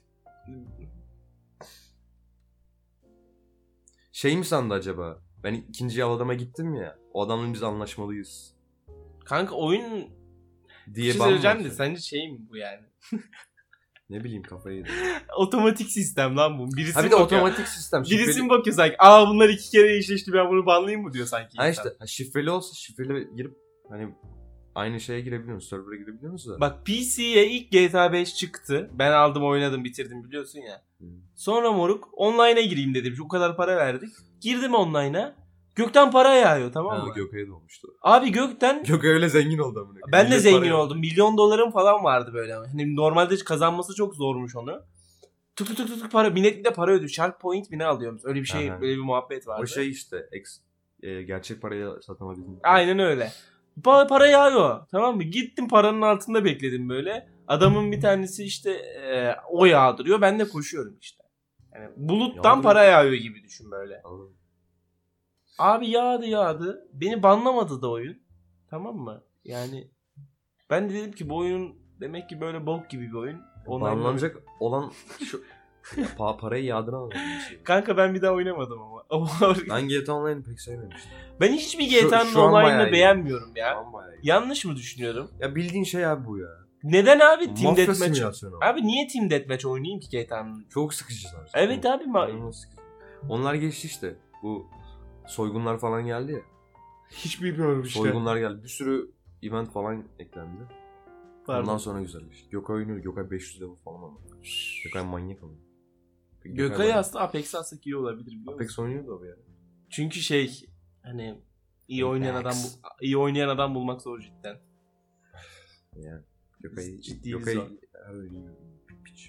Şey mi sandı acaba? Ben ikinci adama gittim ya. O adamla biz anlaşmalıyız. kanka oyun Diye bir şey ban söyleyeceğim mı de atıyor? sence şey mi bu yani? Ne bileyim kafayı yedim. Otomatik sistem lan bu. Birisi Ha bir de bakıyor. otomatik sistem. Birisi mi bakıyor sanki? Aa bunlar 2 kere eşleşti ben bunu banlayayım mı diyor sanki. Ha insan. işte şifreli olsa şifreli girip hani aynı şeye girebiliyorsunuz. Server'a girebiliyorsunuz da. Bak PC'ye ilk GTA 5 çıktı. Ben aldım oynadım bitirdim biliyorsun ya. Hı. Sonra moruk online'a gireyim dedim. O kadar para verdik. Girdim online'a. Gökten para yağıyor tamam Ha, mı? Gökay'a da olmuştu. Abi gökten Gökay öyle zengin oldu amına. koyayım. ben de Millet zengin para oldum. Milyon dolarım falan vardı böyle. Hani normalde kazanması çok zormuş onu. Tık tık tık tık para. Binekli de para ödüyor. Shark Point mi ne alıyormuş? Öyle bir şey, Aha. böyle bir muhabbet vardı. O şey işte gerçek paraya satamabildim. Aynen öyle. Para yağıyor. Tamam mı? Gittim paranın altında bekledim böyle. Adamın bir tanesi işte o yağdırıyor. Ben de koşuyorum işte. Yani buluttan Yağdırıyor. para yağıyor gibi düşün böyle. Anladım. Abi yağdı. Beni banlamadı da oyun. Tamam mı? Yani ben de dedim ki bu oyun Demek ki böyle bok gibi bir oyun. Banlanacak olan şu parayı yağdıramam. Kanka ben bir daha oynamadım ama. Ben GTA Online'ı pek sevmemiştim. Ben hiçbir Şu GTA'nın an bayağı online'ını iyi. beğenmiyorum ya. Şu an bayağı iyi. Yanlış mı düşünüyorum? Ya bildiğin şey abi bu ya. Neden abi Team Mafya Deathmatch? simülasyonu. Abi niye Team Deathmatch oynayayım ki GTA'nın? Çok sıkıcı zaten. Evet abi İnanılmaz sıkıcı. Onlar geçti işte. Bu soygunlar falan geldi ya. hiç bilmiyorum işte. Soygunlar geldi. Bir sürü event falan eklendi. Pardon. Ondan sonra güzelleşti. Gökay oynuyor. Gökay 500 level falan ama. Gökay manyak ama. Gökay aslında Apex'i alsak iyi olabilir biliyor musun? Apex oynuyordu o ya. Çünkü hani iyi Apex. oynayan adam bulmak zor cidden. Yani Gökay Ciddiyiz Gökay o. piç.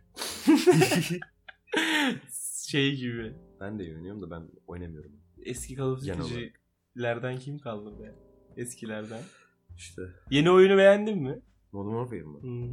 Gibi. Ben de iyi oynuyorum da ben oynamıyorum. Eski Call of Genel Duty'lerden kim kaldı be? Eskilerden. İşte Yeni oyunu beğendin mi? Modern Warfare mı? Hmm.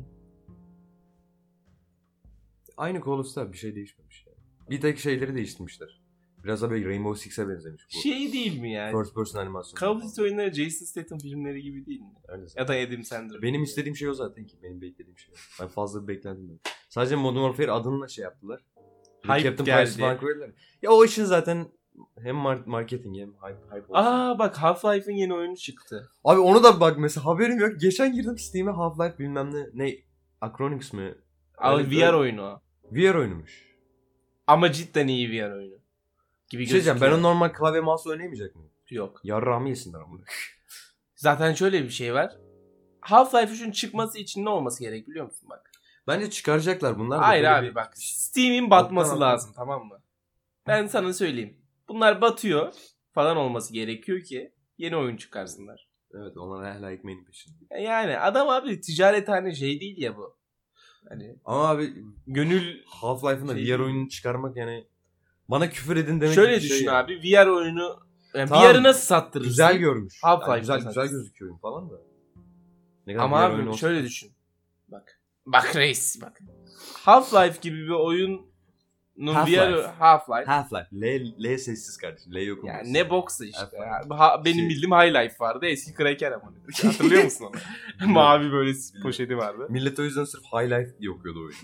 Aynı Call of Duty bir şey değişmemiş yani. Bir tek şeyleri değiştirmişler. Biraz da böyle Rainbow Six'e benzemiş bu. Değil mi yani? First person animasyon. Call of Duty oyunları Jason Statham filmleri gibi değil mi? Öyle Ya da Adam Sandler. benim istediğim şey o zaten ki. Benim beklediğim şey o. Ben fazla bir beklentim yok. Sadece Modern Warfare adını şey yaptılar. Hype Captain geldi. Price falan koydular. Ya o işin zaten hem marketing hem hype olsun. Bak Half-Life'ın yeni oyunu çıktı. Abi onu da bak mesela haberim yok. Geçen girdim Steam'e Half-Life bilmem ne Acronix mi? Abi Öyle- VR oyunu o. VR oyunumuş. Ama cidden iyi VR oyunu. Gibi Bir şey diyeceğim, ben gözüküyor. o normal klavye mouse oynayamayacak mıyım? Yok. Yarrağımı yesinler ama. Zaten şöyle bir şey var. Half-Life 3'ün çıkması için ne olması gerek biliyor musun bak? Bence çıkaracaklar bunlar da. Hayır böyle abi bir- bak. Steam'in batması Alttan lazım tamam mı? Ben sana söyleyeyim. Bunlar batıyor falan olması gerekiyor ki yeni oyun çıkarsınlar. Evet, onlar hala ekmeğinin peşinde. Yani adam abi ticarethane değil ya bu. Hani Ama abi gönül Half-Life'ın da Şey VR değil. oyununu çıkarmak yani bana küfür edin demek şöyle gibi bir düşün şey. abi VR oyunu yani Tamam, VR'ı nasıl sattırırsın? Güzel görmüş. Half-Life Yani güzel mesela. gözüküyor oyun falan da. Ne kadar Ama VR abi oyunu olsa- şöyle düşün. Bak. Bak reis bak. Half-Life gibi bir oyunun Half-Life. VR Half-Life. Half-Life. L sessiz kardeşim. L yok. Yani olması. ne boksa işte. Half-Life. Ya. Benim Şey- bildiğim High Life vardı. Eski Kraken ama. Hatırlıyor musun onu? Mavi böyle poşeti vardı. Millet o yüzden sırf High Life diye okuyordu oyunu.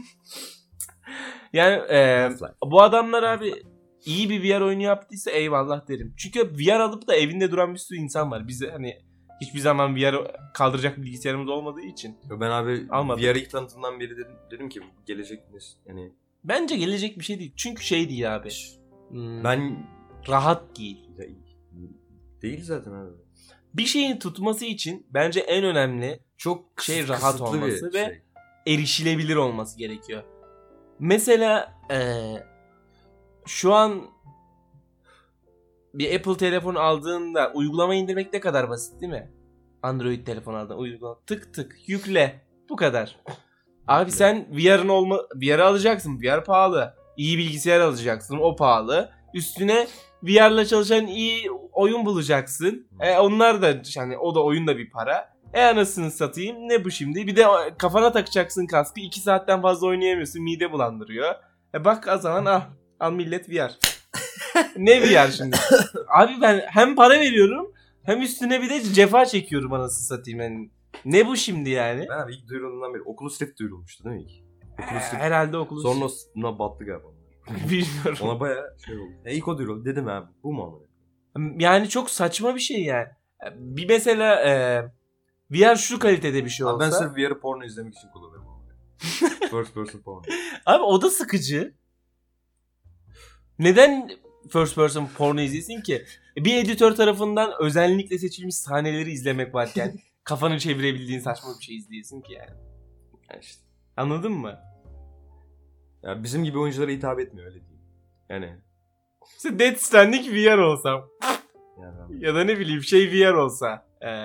Yani Half-Life. bu adamlar abi iyi bir VR oyunu yaptıysa eyvallah derim. Çünkü VR alıp da evinde duran bir sürü insan var. Bize hani hiçbir zaman VR kaldıracak bilgisayarımız olmadığı için. Ben abi Almadım. VR ilk tanıtımdan beri dedim ki bu gelecek yani Bence gelecek bir şey değil. Çünkü değil abi. ben Rahat değil. Ya, değil zaten abi. Bir şeyin tutması için bence en önemli Çok rahat kısıtlı olması bir ve şey. erişilebilir olması gerekiyor. Mesela şu an bir Apple telefon aldığında uygulama indirmek ne kadar basit değil mi? Android telefon aldığında uygulama tık tık yükle. Bu kadar. Abi sen VR'ı alacaksın. VR pahalı. İyi bilgisayar alacaksın. O pahalı. Üstüne VR'la çalışan iyi oyun bulacaksın. Onlar da yani o da oyun da bir para. Anasını satayım ne bu şimdi? Bir de kafana takacaksın kaskı. 2 saatten fazla oynayamıyorsun. Mide bulandırıyor. Bak o zaman al millet VR. Ne VR şimdi? Abi ben hem para veriyorum hem üstüne bir de cefa çekiyorum anasını satayım. Yani ne bu şimdi yani? Ben abi ilk duyurulduğundan beri Oculus Rift duyurulmuştu değil mi ilk? Oculus Rift. Herhalde Oculus. Sonra ona battı galiba. Bilmiyorum. Ona bayağı şey oldu. İlk o duyuruldu. Dedim abi bu mu amına? Yani çok saçma bir şey yani. Bir mesela VR şu kalitede bir şey olsa. Abi ben sırf VR'ı porno izlemek için kullanıyorum. First person porno. Abi o da sıkıcı. Neden first person porno izlesin ki? Bir editör tarafından özellikle seçilmiş sahneleri izlemek varken kafanı çevirebildiğin saçma bir şey izleyesin ki yani. İşte. Anladın mı? Ya bizim gibi oyunculara hitap etmiyor öyle diyeyim. Yani. İşte Death Stranding VR olsa. Yani Ya da ne bileyim VR olsa.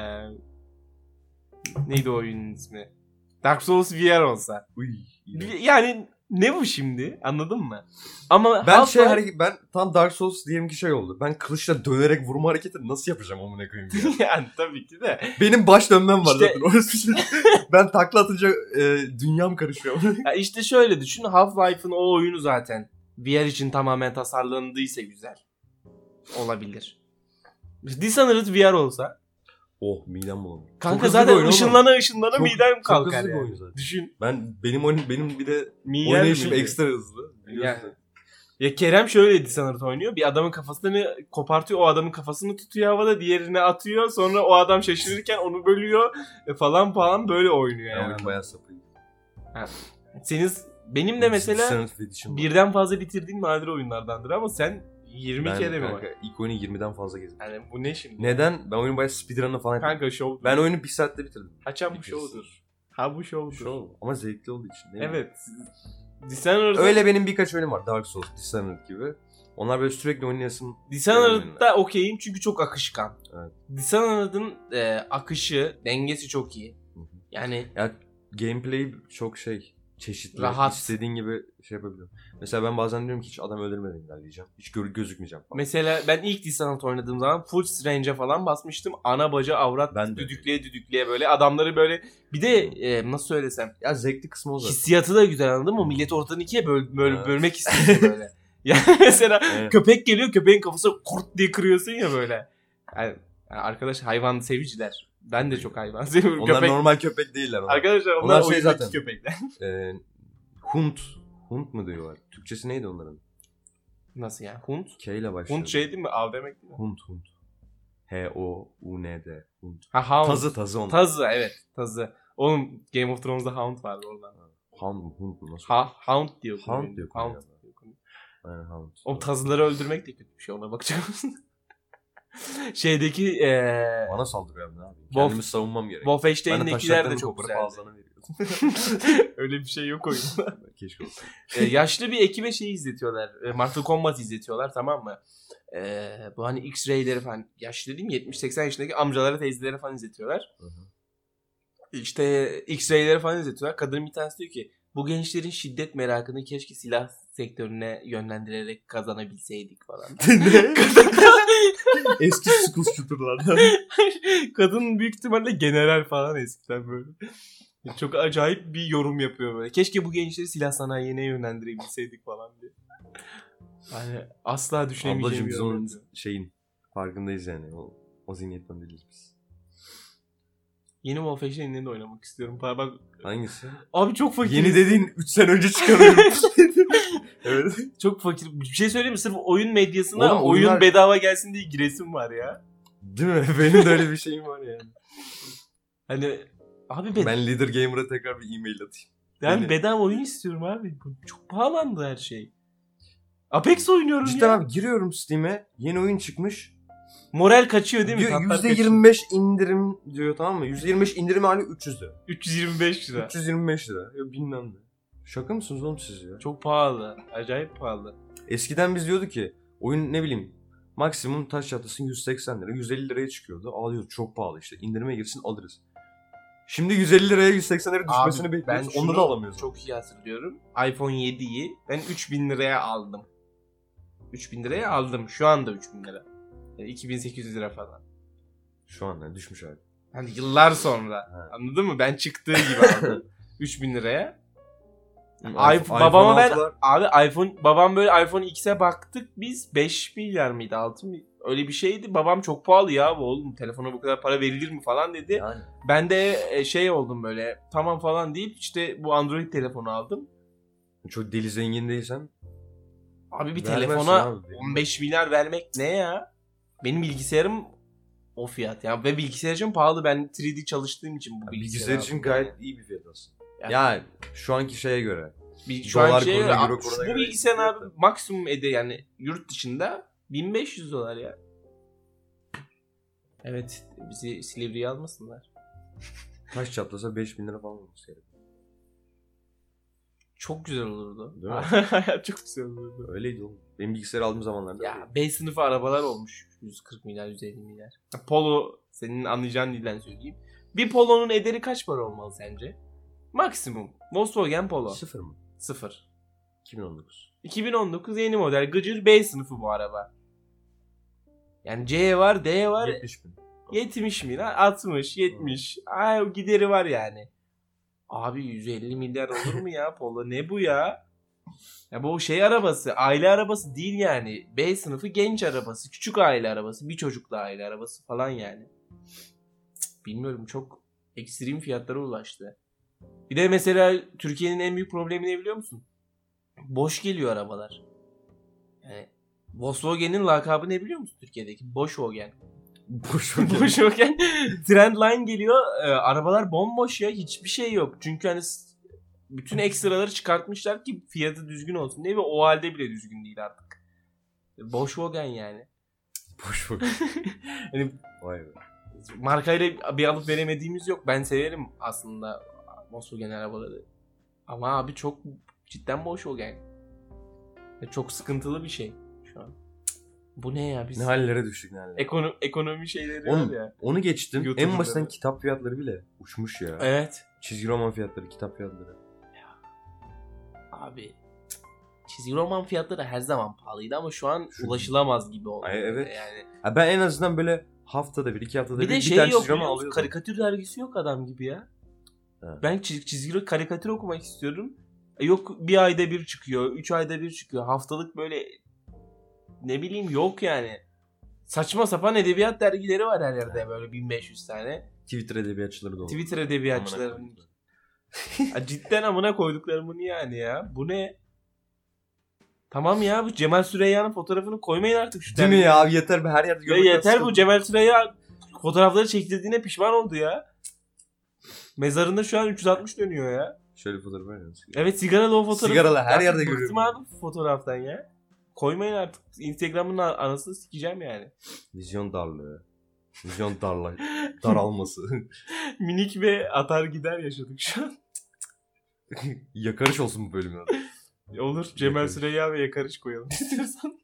Neydi o oyunun ismi? Dark Souls VR olsa. Uy. Yani ne bu şimdi? Anladın mı? Ama Ben Half-Life- ben tam Dark Souls diyelim ki şey oldu. Ben kılıçla dönerek vurma hareketi nasıl yapacağım amına koyayım ya. yani tabii ki de. Benim baş dönmem var İşte- zaten. Orası ben takla atınca dünyam karışıyor. Ya işte şöyle düşün. Half-Life'ın o oyunu zaten VR için tamamen tasarlandıysa güzel. Olabilir. Dishonored VR olsa. Oh midem bulanır. Çok Kanka hızlı bir zaten oyun oğlum. ışınlana Çok- midem çok kalkar hızlı bir yani. oyun zaten. Düşün. Benim bir de Miden oynayışım miydi? ekstra hızlı. Yani. Biliyorsun. Ya Kerem şöyle Dishonored oynuyor. Bir adamın kafasını kopartıyor. O adamın kafasını tutuyor havada. Diğerine atıyor. Sonra o adam şaşırırken onu bölüyor. Falan böyle oynuyor Yani yani. oyun bayağı sapıyım. Benim de mesela Dishonored Edition var. birden fazla bitirdiğim nadir oyunlardandır ama sen 20 Ben kere mi kanka var? ilk oyunu 20'den fazla gezdim. Yani bu ne şimdi? Neden? Ben oyunu bayağı speedrun'la falan yaptım. Kanka şov. Ben oyunu 1 saatte bitirdim. Açan bu şovdur. Ha bu şovdur. Show. Ama zevkli olduğu için değil mi? Evet. Dishonored'da Öyle benim birkaç oyunum var. Dark Souls, Dishonored gibi. Onlar böyle sürekli oynayasın. Dishonored'da okeyim çünkü çok akışkan. Evet. Dishonored'ın akışı, dengesi çok iyi. Hı hı. Yani Ya gameplay çok çeşitli. Rahat. İstediğin gibi şey yapabiliyorum. Mesela ben bazen diyorum ki hiç adam öldürmeden ilerleyeceğim. Hiç gözükmeyeceğim falan. mesela ben ilk Dishonored oynadığım zaman full range'e falan basmıştım. Ana baca avrat Ben de. düdükleye böyle adamları böyle bir de nasıl söylesem Ya zevkli kısmı o zaten. hissiyatı da güzel anladın mı? Milleti ortadan ikiye Evet. bölmek istiyorsun böyle. Yani mesela Evet. köpek geliyor köpeğin kafasına kurt diye kırıyorsun ya böyle. Yani arkadaş hayvan seviciler. Ben de çok hayvan seviyorum. Onlar normal köpek değiller. Onlar. Arkadaşlar onlar Onlar şey oyundaki zaten. köpekler. Hunt. Hunt mu diyorlar? Türkçesi neydi onların? Nasıl yani? Hunt? K ile başlıyor. Hunt şey değil mi? Av demek değil mi? Hunt. H-O-U-N-D. Hunt. Ha Hound. Tazı onlar. Tazı evet. Tazı. Oğlum Game of Thrones'da Hound vardı oradan. Hunt mu? Nasıl? Hound diyor. Hound diyor. Hound. Aynen Hunt. Oğlum tazıları öldürmek de kötü bir şey ona bakacağız. Şeydeki Bana saldırıyor abi ne yapayım? Wolf- Kendimi savunmam gerek. Wolfenstein'dekiler de çok güzel. güzeldi. Öyle bir şey yok oyunda. Keşke olsa. Yaşlı bir ekibe şey izletiyorlar. Mortal Kombat izletiyorlar tamam mı? Bu hani X-Ray'leri falan yaşlı değil mi? 70-80 yaşındaki amcalara teyzelere falan izletiyorlar. Hı hı. İşte X-Ray'leri falan izletiyorlar. Kadın bir tanesi diyor ki bu gençlerin şiddet merakını keşke silah sektörüne yönlendirerek kazanabilseydik falan. Ne? Eski school shooter'lardan. Kadın büyük ihtimalle general falan eskiden böyle. Çok acayip bir yorum yapıyor böyle. Keşke bu gençleri silah sanayine yönlendirebilseydik falan diye. Yani asla düşünemeyeceğim Ablacım bir biz yorum onun yapıyor. şeyin farkındayız yani. O zihniyetten değiliz biz. Yeni Wolfenstein'de de oynamak istiyorum. Bak Hangisi? abi çok fakir. Yeni dediğin 3 sene önce çıkarıyorum. Evet. Çok fakir. Bir şey söyleyeyim mi? Sırf oyun medyasına Oğlum, oyun oyunlar- bedava gelsin diye giresim var ya. Değil mi? Benim de öyle bir şeyim var yani. Hani abi Ben Leader Gamer'a tekrar bir e-mail atayım. ben Beni- bedava oyun istiyorum abi. Bu çok pahalandı her şey. Apex oynuyorum Cidden ya. abi giriyorum Steam'e. Yeni oyun çıkmış. Moral kaçıyor değil mi? Diyor, Tatlar kaçıyor. %25 indirim diyor tamam mı? %25 indirim hali 300 lira. 325 lira. 325 lira. Ya bilmem ne. Şaka mısınız oğlum siz ya? Çok pahalı. Acayip pahalı. Eskiden biz diyorduk ki oyun ne bileyim maksimum taş çatlasın 180 lira 150 liraya çıkıyordu. Ağlıyoruz çok pahalı işte indirime girsin alırız. Şimdi 150 liraya 180 liraya düşmesini bekliyoruz. ben Onda şunu da alamıyoruz. çok iyi hatırlıyorum. iPhone 7'yi ben 3000 liraya aldım. 3000 liraya aldım. Şu anda 3000 lira. Yani 2800 lira falan. Şu an yani düşmüş abi. Hani yıllar sonra. Ha. Anladın mı? Ben çıktığı gibi aldım. 3000 liraya. iPhone Babama ben 6'lar abi babam böyle iPhone X'e baktık biz 5 milyar mıydı 6 mı? Öyle bir şeydi. Babam çok pahalı ya bu oğlum telefona bu kadar para verilir mi falan dedi. yani. Ben de şey oldum böyle tamam falan deyip işte bu Android telefonu aldım. Çok deli zengin değilsen Abi bir vermezsin telefona abi. 15 milyar vermek ne ya? Benim bilgisayarım o fiyat ya. Ve bilgisayar için pahalı. Ben 3D çalıştığım için bu Bilgisayar için aldım. gayet iyi bir fiyat aslında. Yani- Yani şu anki şeye göre. Şu an Dolar şey, kuruna, euro bu kuruna göre bilgisayarın fiyat abi da. maksimum yani yurt dışında 1500 dolar ya. Evet bizi Silivri'ye almasınlar. Taş çatlasa 5000 lira falan olması gerek. Çok güzel olurdu. Değil mi? Hayat çok güzel olurdu. Öyleydi oğlum. Benim bilgisayar aldığım zamanlarda. Ya B sınıfı arabalar olmuş. 140 milyar 150 milyar. Polo senin anlayacağın dilden söyleyeyim. Bir Polo'nun ederi kaç para olmalı sence? Maksimum. Volkswagen Polo. Sıfır mı? 0. 2019. 2019 yeni model gıcır B sınıfı bu araba. Yani C var D var 70 bin. 70 milyar 60 70 ay gideri var yani. Abi 150 milyar olur mu ya Polo ne bu ya? Ya bu şey arabası aile arabası değil yani. B sınıfı genç arabası küçük aile arabası bir çocuklu aile arabası falan yani. bilmiyorum çok ekstrem fiyatlara ulaştı. Bir de mesela Türkiye'nin en büyük problemi ne biliyor musun? Boş geliyor arabalar. Yani Volkswagen'in lakabı ne biliyor musun Türkiye'deki? Boşwagen. Boşwagen. Trendline geliyor. Arabalar bomboş ya. Hiçbir şey yok. Çünkü hani bütün ekstraları çıkartmışlar ki fiyatı düzgün olsun diye ve o halde bile düzgün değil artık. Volkswagen yani. Volkswagen. Hani Vay be. markayla bir alıp veremediğimiz yok. Ben severim aslında Volkswagen arabaları. Ama abi çok cidden Volkswagen. Çok sıkıntılı bir şey şu an. Bu ne ya biz? Ne hallere düştük ne hallere. Ekonomi şeyleri var ya. Onu geçtim. YouTuber'da En basitten da. kitap fiyatları bile uçmuş ya. Evet. Çizgi roman fiyatları, kitap fiyatları. Abi çizgi roman fiyatları her zaman pahalıydı ama şu an ulaşılamaz gibi oldu. Ay, evet. Yani. Ha, ben en azından böyle haftada bir, 2 haftada Bir de bir şey tane yok çizgi roman biliyor musun? alıyordum. Karikatür dergisi yok adam gibi ya. Evet. Ben çizgi karikatür okumak istiyorum. Yok bir ayda bir çıkıyor. 3 ayda bir çıkıyor. Haftalık böyle ne bileyim yok yani. Saçma sapan edebiyat dergileri var her yerde böyle 1500 tane. Twitter edebiyatçıları da oldu. Twitter edebiyatçılarının. Cidden amına koyduklarımı yani ya. Bu ne? Tamam ya bu Cemal Süreyya'nın fotoğrafını koymayın artık şu Değil mi dergiye. ya abi yeter be her yerde Ya görmekten yeter bu sıkıldım. Cemal Süreyya fotoğrafları çektirdiğine pişman oldu ya. Mezarında şu an 360 dönüyor ya. Şöyle bir fotoğraf var ya. Evet sigaralı o fotoğrafı. Sigaralı, her Artık yerde bıktım görüyorum. abi fotoğraftan ya. Koymayın artık. Instagram'ın anasını sikeceğim yani. Vizyon darlığı. Vizyon daralması. Minik ve atar gider yaşadık şu an. Yakarış olsun bu bölümün adı. Olur. Cemal Yakarış. Süreyya ve Yakarış koyalım istiyorsan.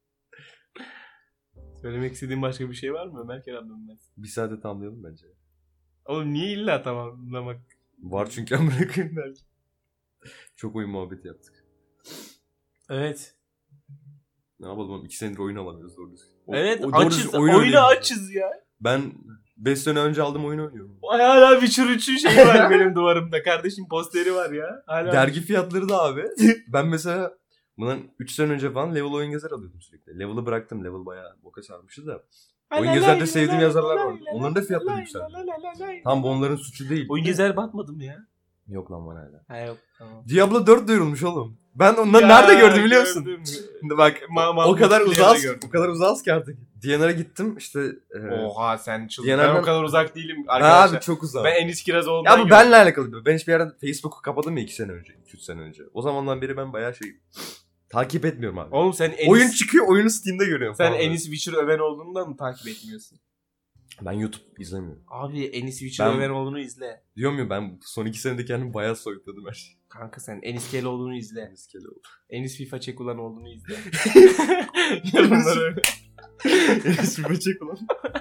Söylemek istediğin başka bir şey var mı Ömer Kerem Dönmez? Bir saate tamamlayalım bence. Oğlum niye illa tamamlamak? Var çünkü amına koyayım belki. Çok oyun muhabbeti yaptık. Evet. Ne yapalım oğlum 2 senedir oyun alamıyoruz doğru düzgün. Evet doğru açız. düzgün oyun Oyunu oynayamıyoruz. açız ya. Ben 5 sene önce aldığım oyunu oynuyorum. Hala Witcher 3'ün şeyi var benim duvarımda. Kardeşim posteri var ya. Hala. Dergi fiyatları da abi. Ben mesela bundan 3 sene önce falan Level Oyun Gezer alıyordum sürekli. Level'ı bıraktım. Level bayağı boka sarmıştı da. Oyun Gezer'de sevdiğim yazarlar vardı. Onların da fiyatları yükseldi. Tam bu onların suçu değil. Oyun Gezer batmadı mı ya? Yok lan var hala. Ha yok tamam. Diablo 4 duyurulmuş oğlum. Ben onları Ya, nerede gördüm biliyor musun? gördüm. Şimdi bak o kadar uzağız ki artık. DNR'a gittim işte. Oha sen çıldın. DNR'dan Ben o kadar uzak değilim arkadaşlar. Abi çok uzak. Ben Enis Kirazoğlu'ndan Ya bu benle alakalı. Ben hiçbir yerden Facebook'u kapadım ya 2 sene önce. 2-3 sene önce. O zamandan beri ben bayağı takip etmiyorum abi. Oğlum sen Enis, Oyun çıkıyor oyunu Steam'de görüyorum. sen falan. Enis Witcher Övenoğlu'nu da mı takip etmiyorsun? Ben YouTube izlemiyorum. Abi Enis Witcher Ben- Övenoğlu'nu izle. Diyorum ya ben son 2 senede kendimi bayağı soyutladım her şeyi. Kanka sen Enis Keloğlu'nu izle. Riskeli oldu. Enis FIFA Çekulanoğlu'nu izle. Yorumlar öyle. Enes bir böcek ulan.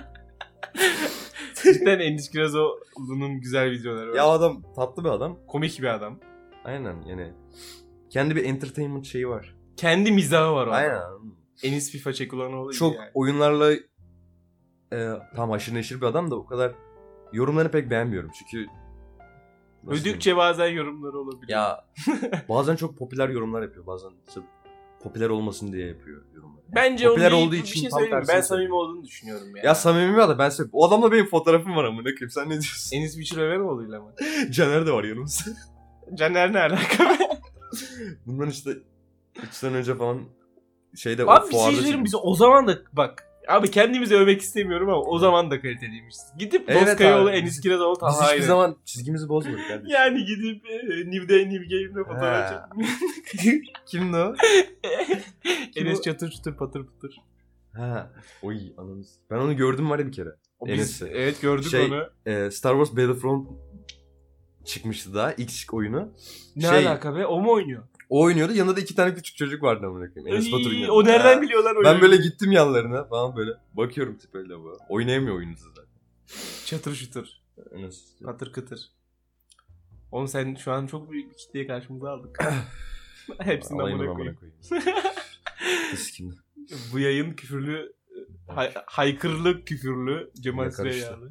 Cidden Enis Kirazoğlu'nun güzel videoları var. Ya adam tatlı bir adam. Komik bir adam. Aynen yani. Kendi bir entertainment şeyi var. Kendi mizahı var o. Aynen. Enis FIFA Çekulanoğlu gibi Çok yani. oyunlarla tam haşır neşir bir adam da o kadar yorumlarını pek beğenmiyorum çünkü nasıl Ödükçe bazen yorumları olabiliyor. diyeyim? Ya bazen çok popüler yorumlar yapıyor. Bazen sırf popüler olmasın diye yapıyor yorumları. Bence popüler onun olduğu bir için şey tam söyleyeyim mi? tersini Ben samimi söylüyor. olduğunu düşünüyorum ya. Ya samimi bir adam. Ben söyleyeyim. O adamla benim fotoğrafım var amına koyayım. Sen ne diyorsun? Enis Witcher Övenoğlu'yla mı? Caner de var yanımızda. Caner ne alaka? Bundan işte 3 sene önce falan şeyde Abi bir şey söyleyeyim çıkmış. bize o zaman da bak. Abi kendimizi övmek istemiyorum ama o zaman da kaliteliymişiz. Gidip Evet Doskayoğlu, abi. Enis Kirazoğlu Biz Talha hiçbir ile. zaman çizgimizi bozmadık kardeşim. Yani gidip New Game'de fotoğraf Ha. çektim. Kimdi o? Enes çatır çatır patır patır. Ha. Oy ananız. Ben onu gördüm var ya bir kere. Enes'i. Evet gördük Şey, onu. Star Wars Battlefront çıkmıştı daha ilk oyunu. Ne şey- alaka be? O mu oynuyor? O oynuyordu. Yanında da 2 tane küçük çocuk vardı amına koyayım. Enes Batur'un yanında. O nereden Ha. biliyorlar oyunu? Ben böyle gittim yanlarına falan böyle. Bakıyorum tipeyle bu. Oynayamıyor oyunu zaten. Çatır şutır. Enes. Patır kıtır. Oğlum sen şu an çok büyük bir kitleye karşımıza aldık. Hepsini Alayım amına amına koyayım. koyayım. Kıskim. Bu yayın küfürlü, haykırlı küfürlü Cemal Yakarıştı. Süreyyalı.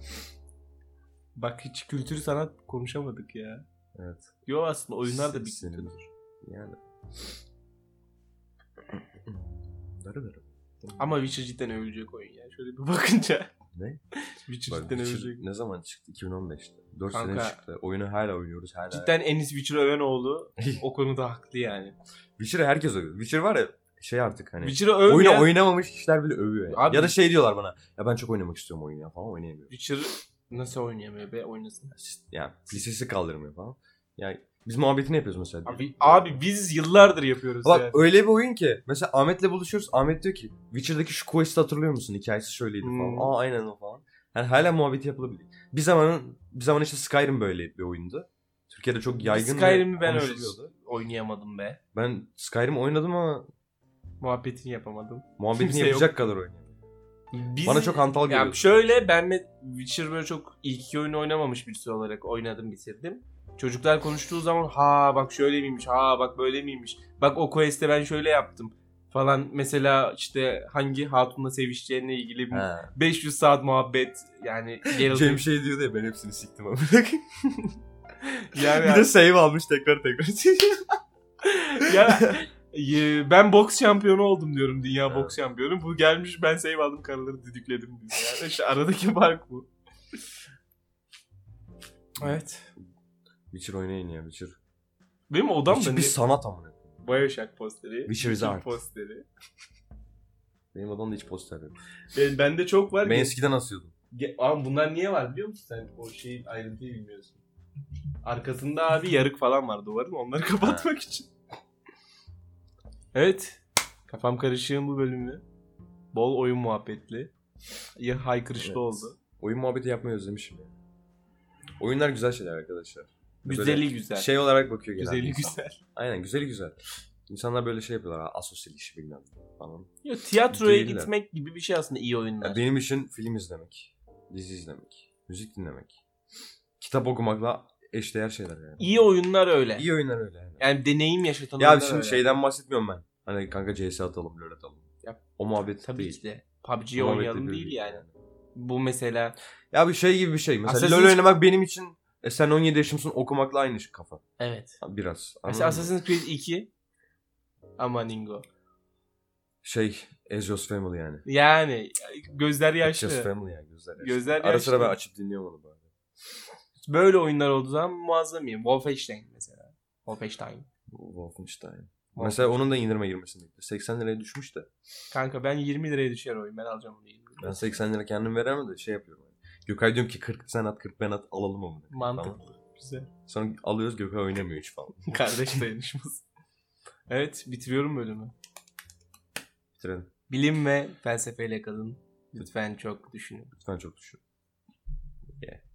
Bak hiç kültür sanat konuşamadık ya. Evet. Yo aslında oyunlar da bir Senin- kültürdür. Yani. Darı darı. Ama Witcher cidden övülecek oyun ya. Şöyle bir bakınca. Ne? Witcher Bak, cidden Witcher övecek. ne zaman çıktı? 2015'te. 4 Kanka. sene çıktı. Oyunu hala oynuyoruz. Hala. Cidden Enis Witcher Övenoğlu o konuda haklı yani. Witcher'ı herkes övüyor. Witcher var ya şey artık hani. Witcher'ı Oyunu övmeyen oynamamış kişiler bile övüyor. Yani. Abi- Ya da şey diyorlar bana. Ya ben çok oynamak istiyorum oyunu ya falan oynayamıyorum. Witcher'ı nasıl oynayamıyor be, oynasın. Yani PC'si kaldırmıyor falan. Yani biz muhabbetini yapıyoruz mesela. Abi biz yıllardır yapıyoruz Bak ya. öyle bir oyun ki. Mesela Ahmet'le buluşuyoruz. Ahmet diyor ki Witcher'daki şu quest'i hatırlıyor musun? Hikayesi şöyleydi falan. Hmm. Aa aynen o falan. Yani hala muhabbeti yapılabilir. Bir zaman işte Skyrim böyle bir oyundu. Türkiye'de çok yaygın Skyrim'i ben öyle konuşuluyordu. oynayamadım be. Ben Skyrim oynadım ama Muhabbetini yapamadım. muhabbetini Kimse yapacak kadar oynadım. Biz, Bana çok hantal geliyor. yani şöyle ben de Witcher böyle çok ilk iki oyunu oynamamış birisi olarak oynadım, bitirdim. Çocuklar konuştuğu zaman ha bak şöyle miymiş, ha bak böyle miymiş, bak o quest'te ben şöyle yaptım falan. Mesela işte hangi hatunla sevişeceğine ilgili bir Ha. 500 saat muhabbet yani. Cem şey diyordu ya ben hepsini siktim ama. Yani bir de save almış tekrar. ya ben boks şampiyonu oldum diyorum, dünya Evet. boks şampiyonu. Bu gelmiş ben save aldım, karıları düdükledim diyor. Yani işte aradaki fark bu. Evet. Witcher oynayın ya Witcher. Benim odam da Witcher bir sanat amına. Bioshock posteri. Witcher is art. posteri. Benim odamda hiç poster yok. Bende çok var. Ben eskiden asıyordum. Ama bunlar niye var biliyor musun sen? O şeyin ayrıntıyı bilmiyorsun. Arkasında abi yarık falan var duvarın. Onları kapatmak için. Evet. Kafam karışığın bu bölümü. Bol oyun muhabbetli. Ya haykırışlı Evet. oldu. Oyun muhabbeti yapmayı özlemişim ya. Oyunlar güzel şeyler arkadaşlar. Güzeli Böyle güzel. Şey olarak bakıyor genelde Güzeli insan. güzel. Aynen güzeli güzel. İnsanlar böyle şey yapıyorlar. Asosyal işi bilmem ne falan. Ya, tiyatroya Değiller. gitmek gibi bir şey aslında iyi oyunlar. Ya benim için film izlemek, dizi izlemek, müzik dinlemek, kitap okumakla eşdeğer şeyler yani. İyi oyunlar öyle. İyi oyunlar öyle yani. Yani deneyim yaşatan Ya oyunlar şimdi öyle. şeyden bahsetmiyorum ben. Hani kanka CS atalım, LoL atalım. Ya, o muhabbet Tabii değil. ki de. PUBG O muhabbet oynayalım değil yani. yani. Bu mesela Ya bir şey gibi bir şey. Mesela Assassin's- LoL oynamak benim için sen 17 yaşımsın okumakla aynı kafa. evet. Biraz. Mesela Anladın mı? Assassin's Creed 2 Amaningo. Şey Ezio's Family yani. Yani gözler yaşlı. Ezio's Family yani gözler yaşlı. Gözler Ara sıra yaşlı. ben açıp dinliyorum onu böyle. Böyle oyunlar olduğu zaman muazzam iyi. Wolfenstein mesela. Wolfenstein. Wolfenstein. Mesela onun da indirime girmesini bekliyor. 80 liraya düşmüş de. Kanka ben 20 liraya düşer oyun. Ben alacağım onu 20 liraya. Ben 80 lira kendim veremem de şey yapıyorum. Yani. Gökay diyorum ki 40 sen at 40 ben at alalım onu. Mantıklı. Güzel. Sonra alıyoruz Gökay oynamıyor hiç falan. Kardeş dayanışması. Evet, bitiriyorum bölümü. Bitirelim. Bilim ve felsefeyle kalın. Lütfen çok düşünün. Lütfen çok düşün. Yeah.